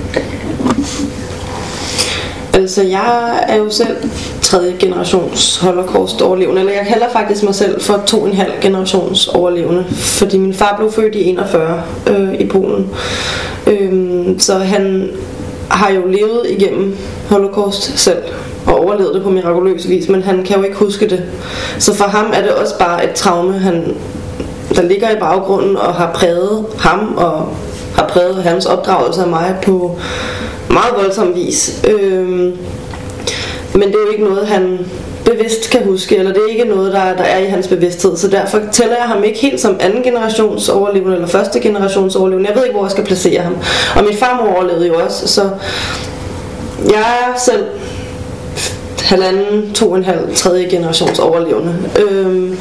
Altså, jeg er jo selv tredje generations holocaust overlevende, eller jeg kalder faktisk mig selv for to og en halv generations overlevende, fordi min far blev født i enogfyrre øh, i Polen. Øhm, så han har jo levet igennem holocaust selv, og overlevet det på mirakuløs vis, men han kan jo ikke huske det. Så for ham er det også bare et traume, han, der ligger i baggrunden og har præget ham, og har præget hans opdragelse af mig på meget voldsom vis. Øhm, men det er jo ikke noget, han bevidst kan huske, eller det er ikke noget, der, der er i hans bevidsthed, så derfor tæller jeg ham ikke helt som anden generations overlevende, eller første generations overlevende. Jeg ved ikke, hvor jeg skal placere ham. Og min farmor overlevede jo også, så jeg er selv halvanden, to og en halv, tredje generations overlevende. Øhm,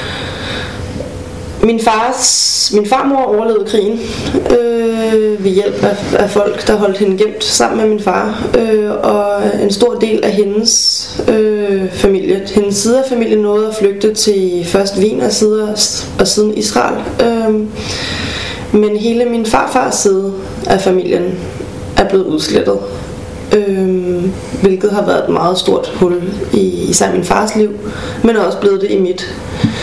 Min fars, min farmor overlevede krigen øh, ved hjælp af, af folk, der holdt hende gemt sammen med min far. Øh, og en stor del af hendes øh, familie, hendes side af familien nåede at flygte til først Wien og, side, og siden Israel. Øh, men hele min farfars side af familien er blevet udslettet. Øh, hvilket har været et meget stort hul i især min fars liv, men også blevet det i mit.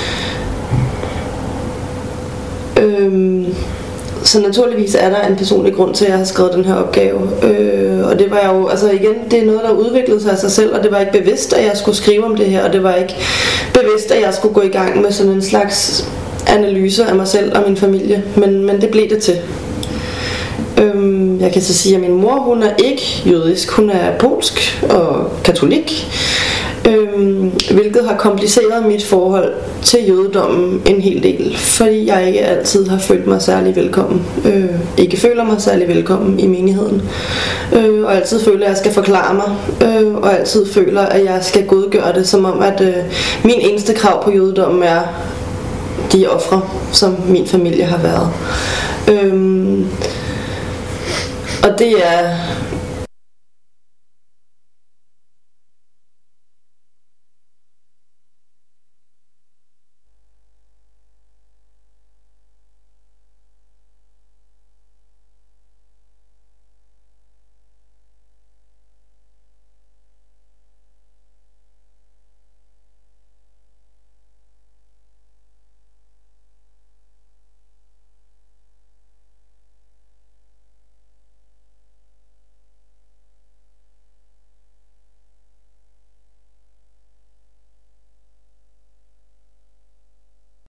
Øhm, så naturligvis er der en personlig grund til, at jeg har skrevet den her opgave, øh, og det var jo, altså igen, det er noget, der udviklede sig af sig selv, og det var ikke bevidst, at jeg skulle skrive om det her, og det var ikke bevidst, at jeg skulle gå i gang med sådan en slags analyse af mig selv og min familie, men, men det blev det til. Øhm, jeg kan så sige, at min mor, hun er ikke jødisk, hun er polsk og katolik, Øhm, hvilket har kompliceret mit forhold til jødedommen en hel del, fordi jeg ikke altid har følt mig særlig velkommen. Øh, ikke føler mig særlig velkommen i menigheden. Øh, og altid føler, at jeg skal forklare mig. Øh, og altid føler, at jeg skal godgøre det, som om at øh, min eneste krav på jødedommen er de ofre, som min familie har været. Øh, og det er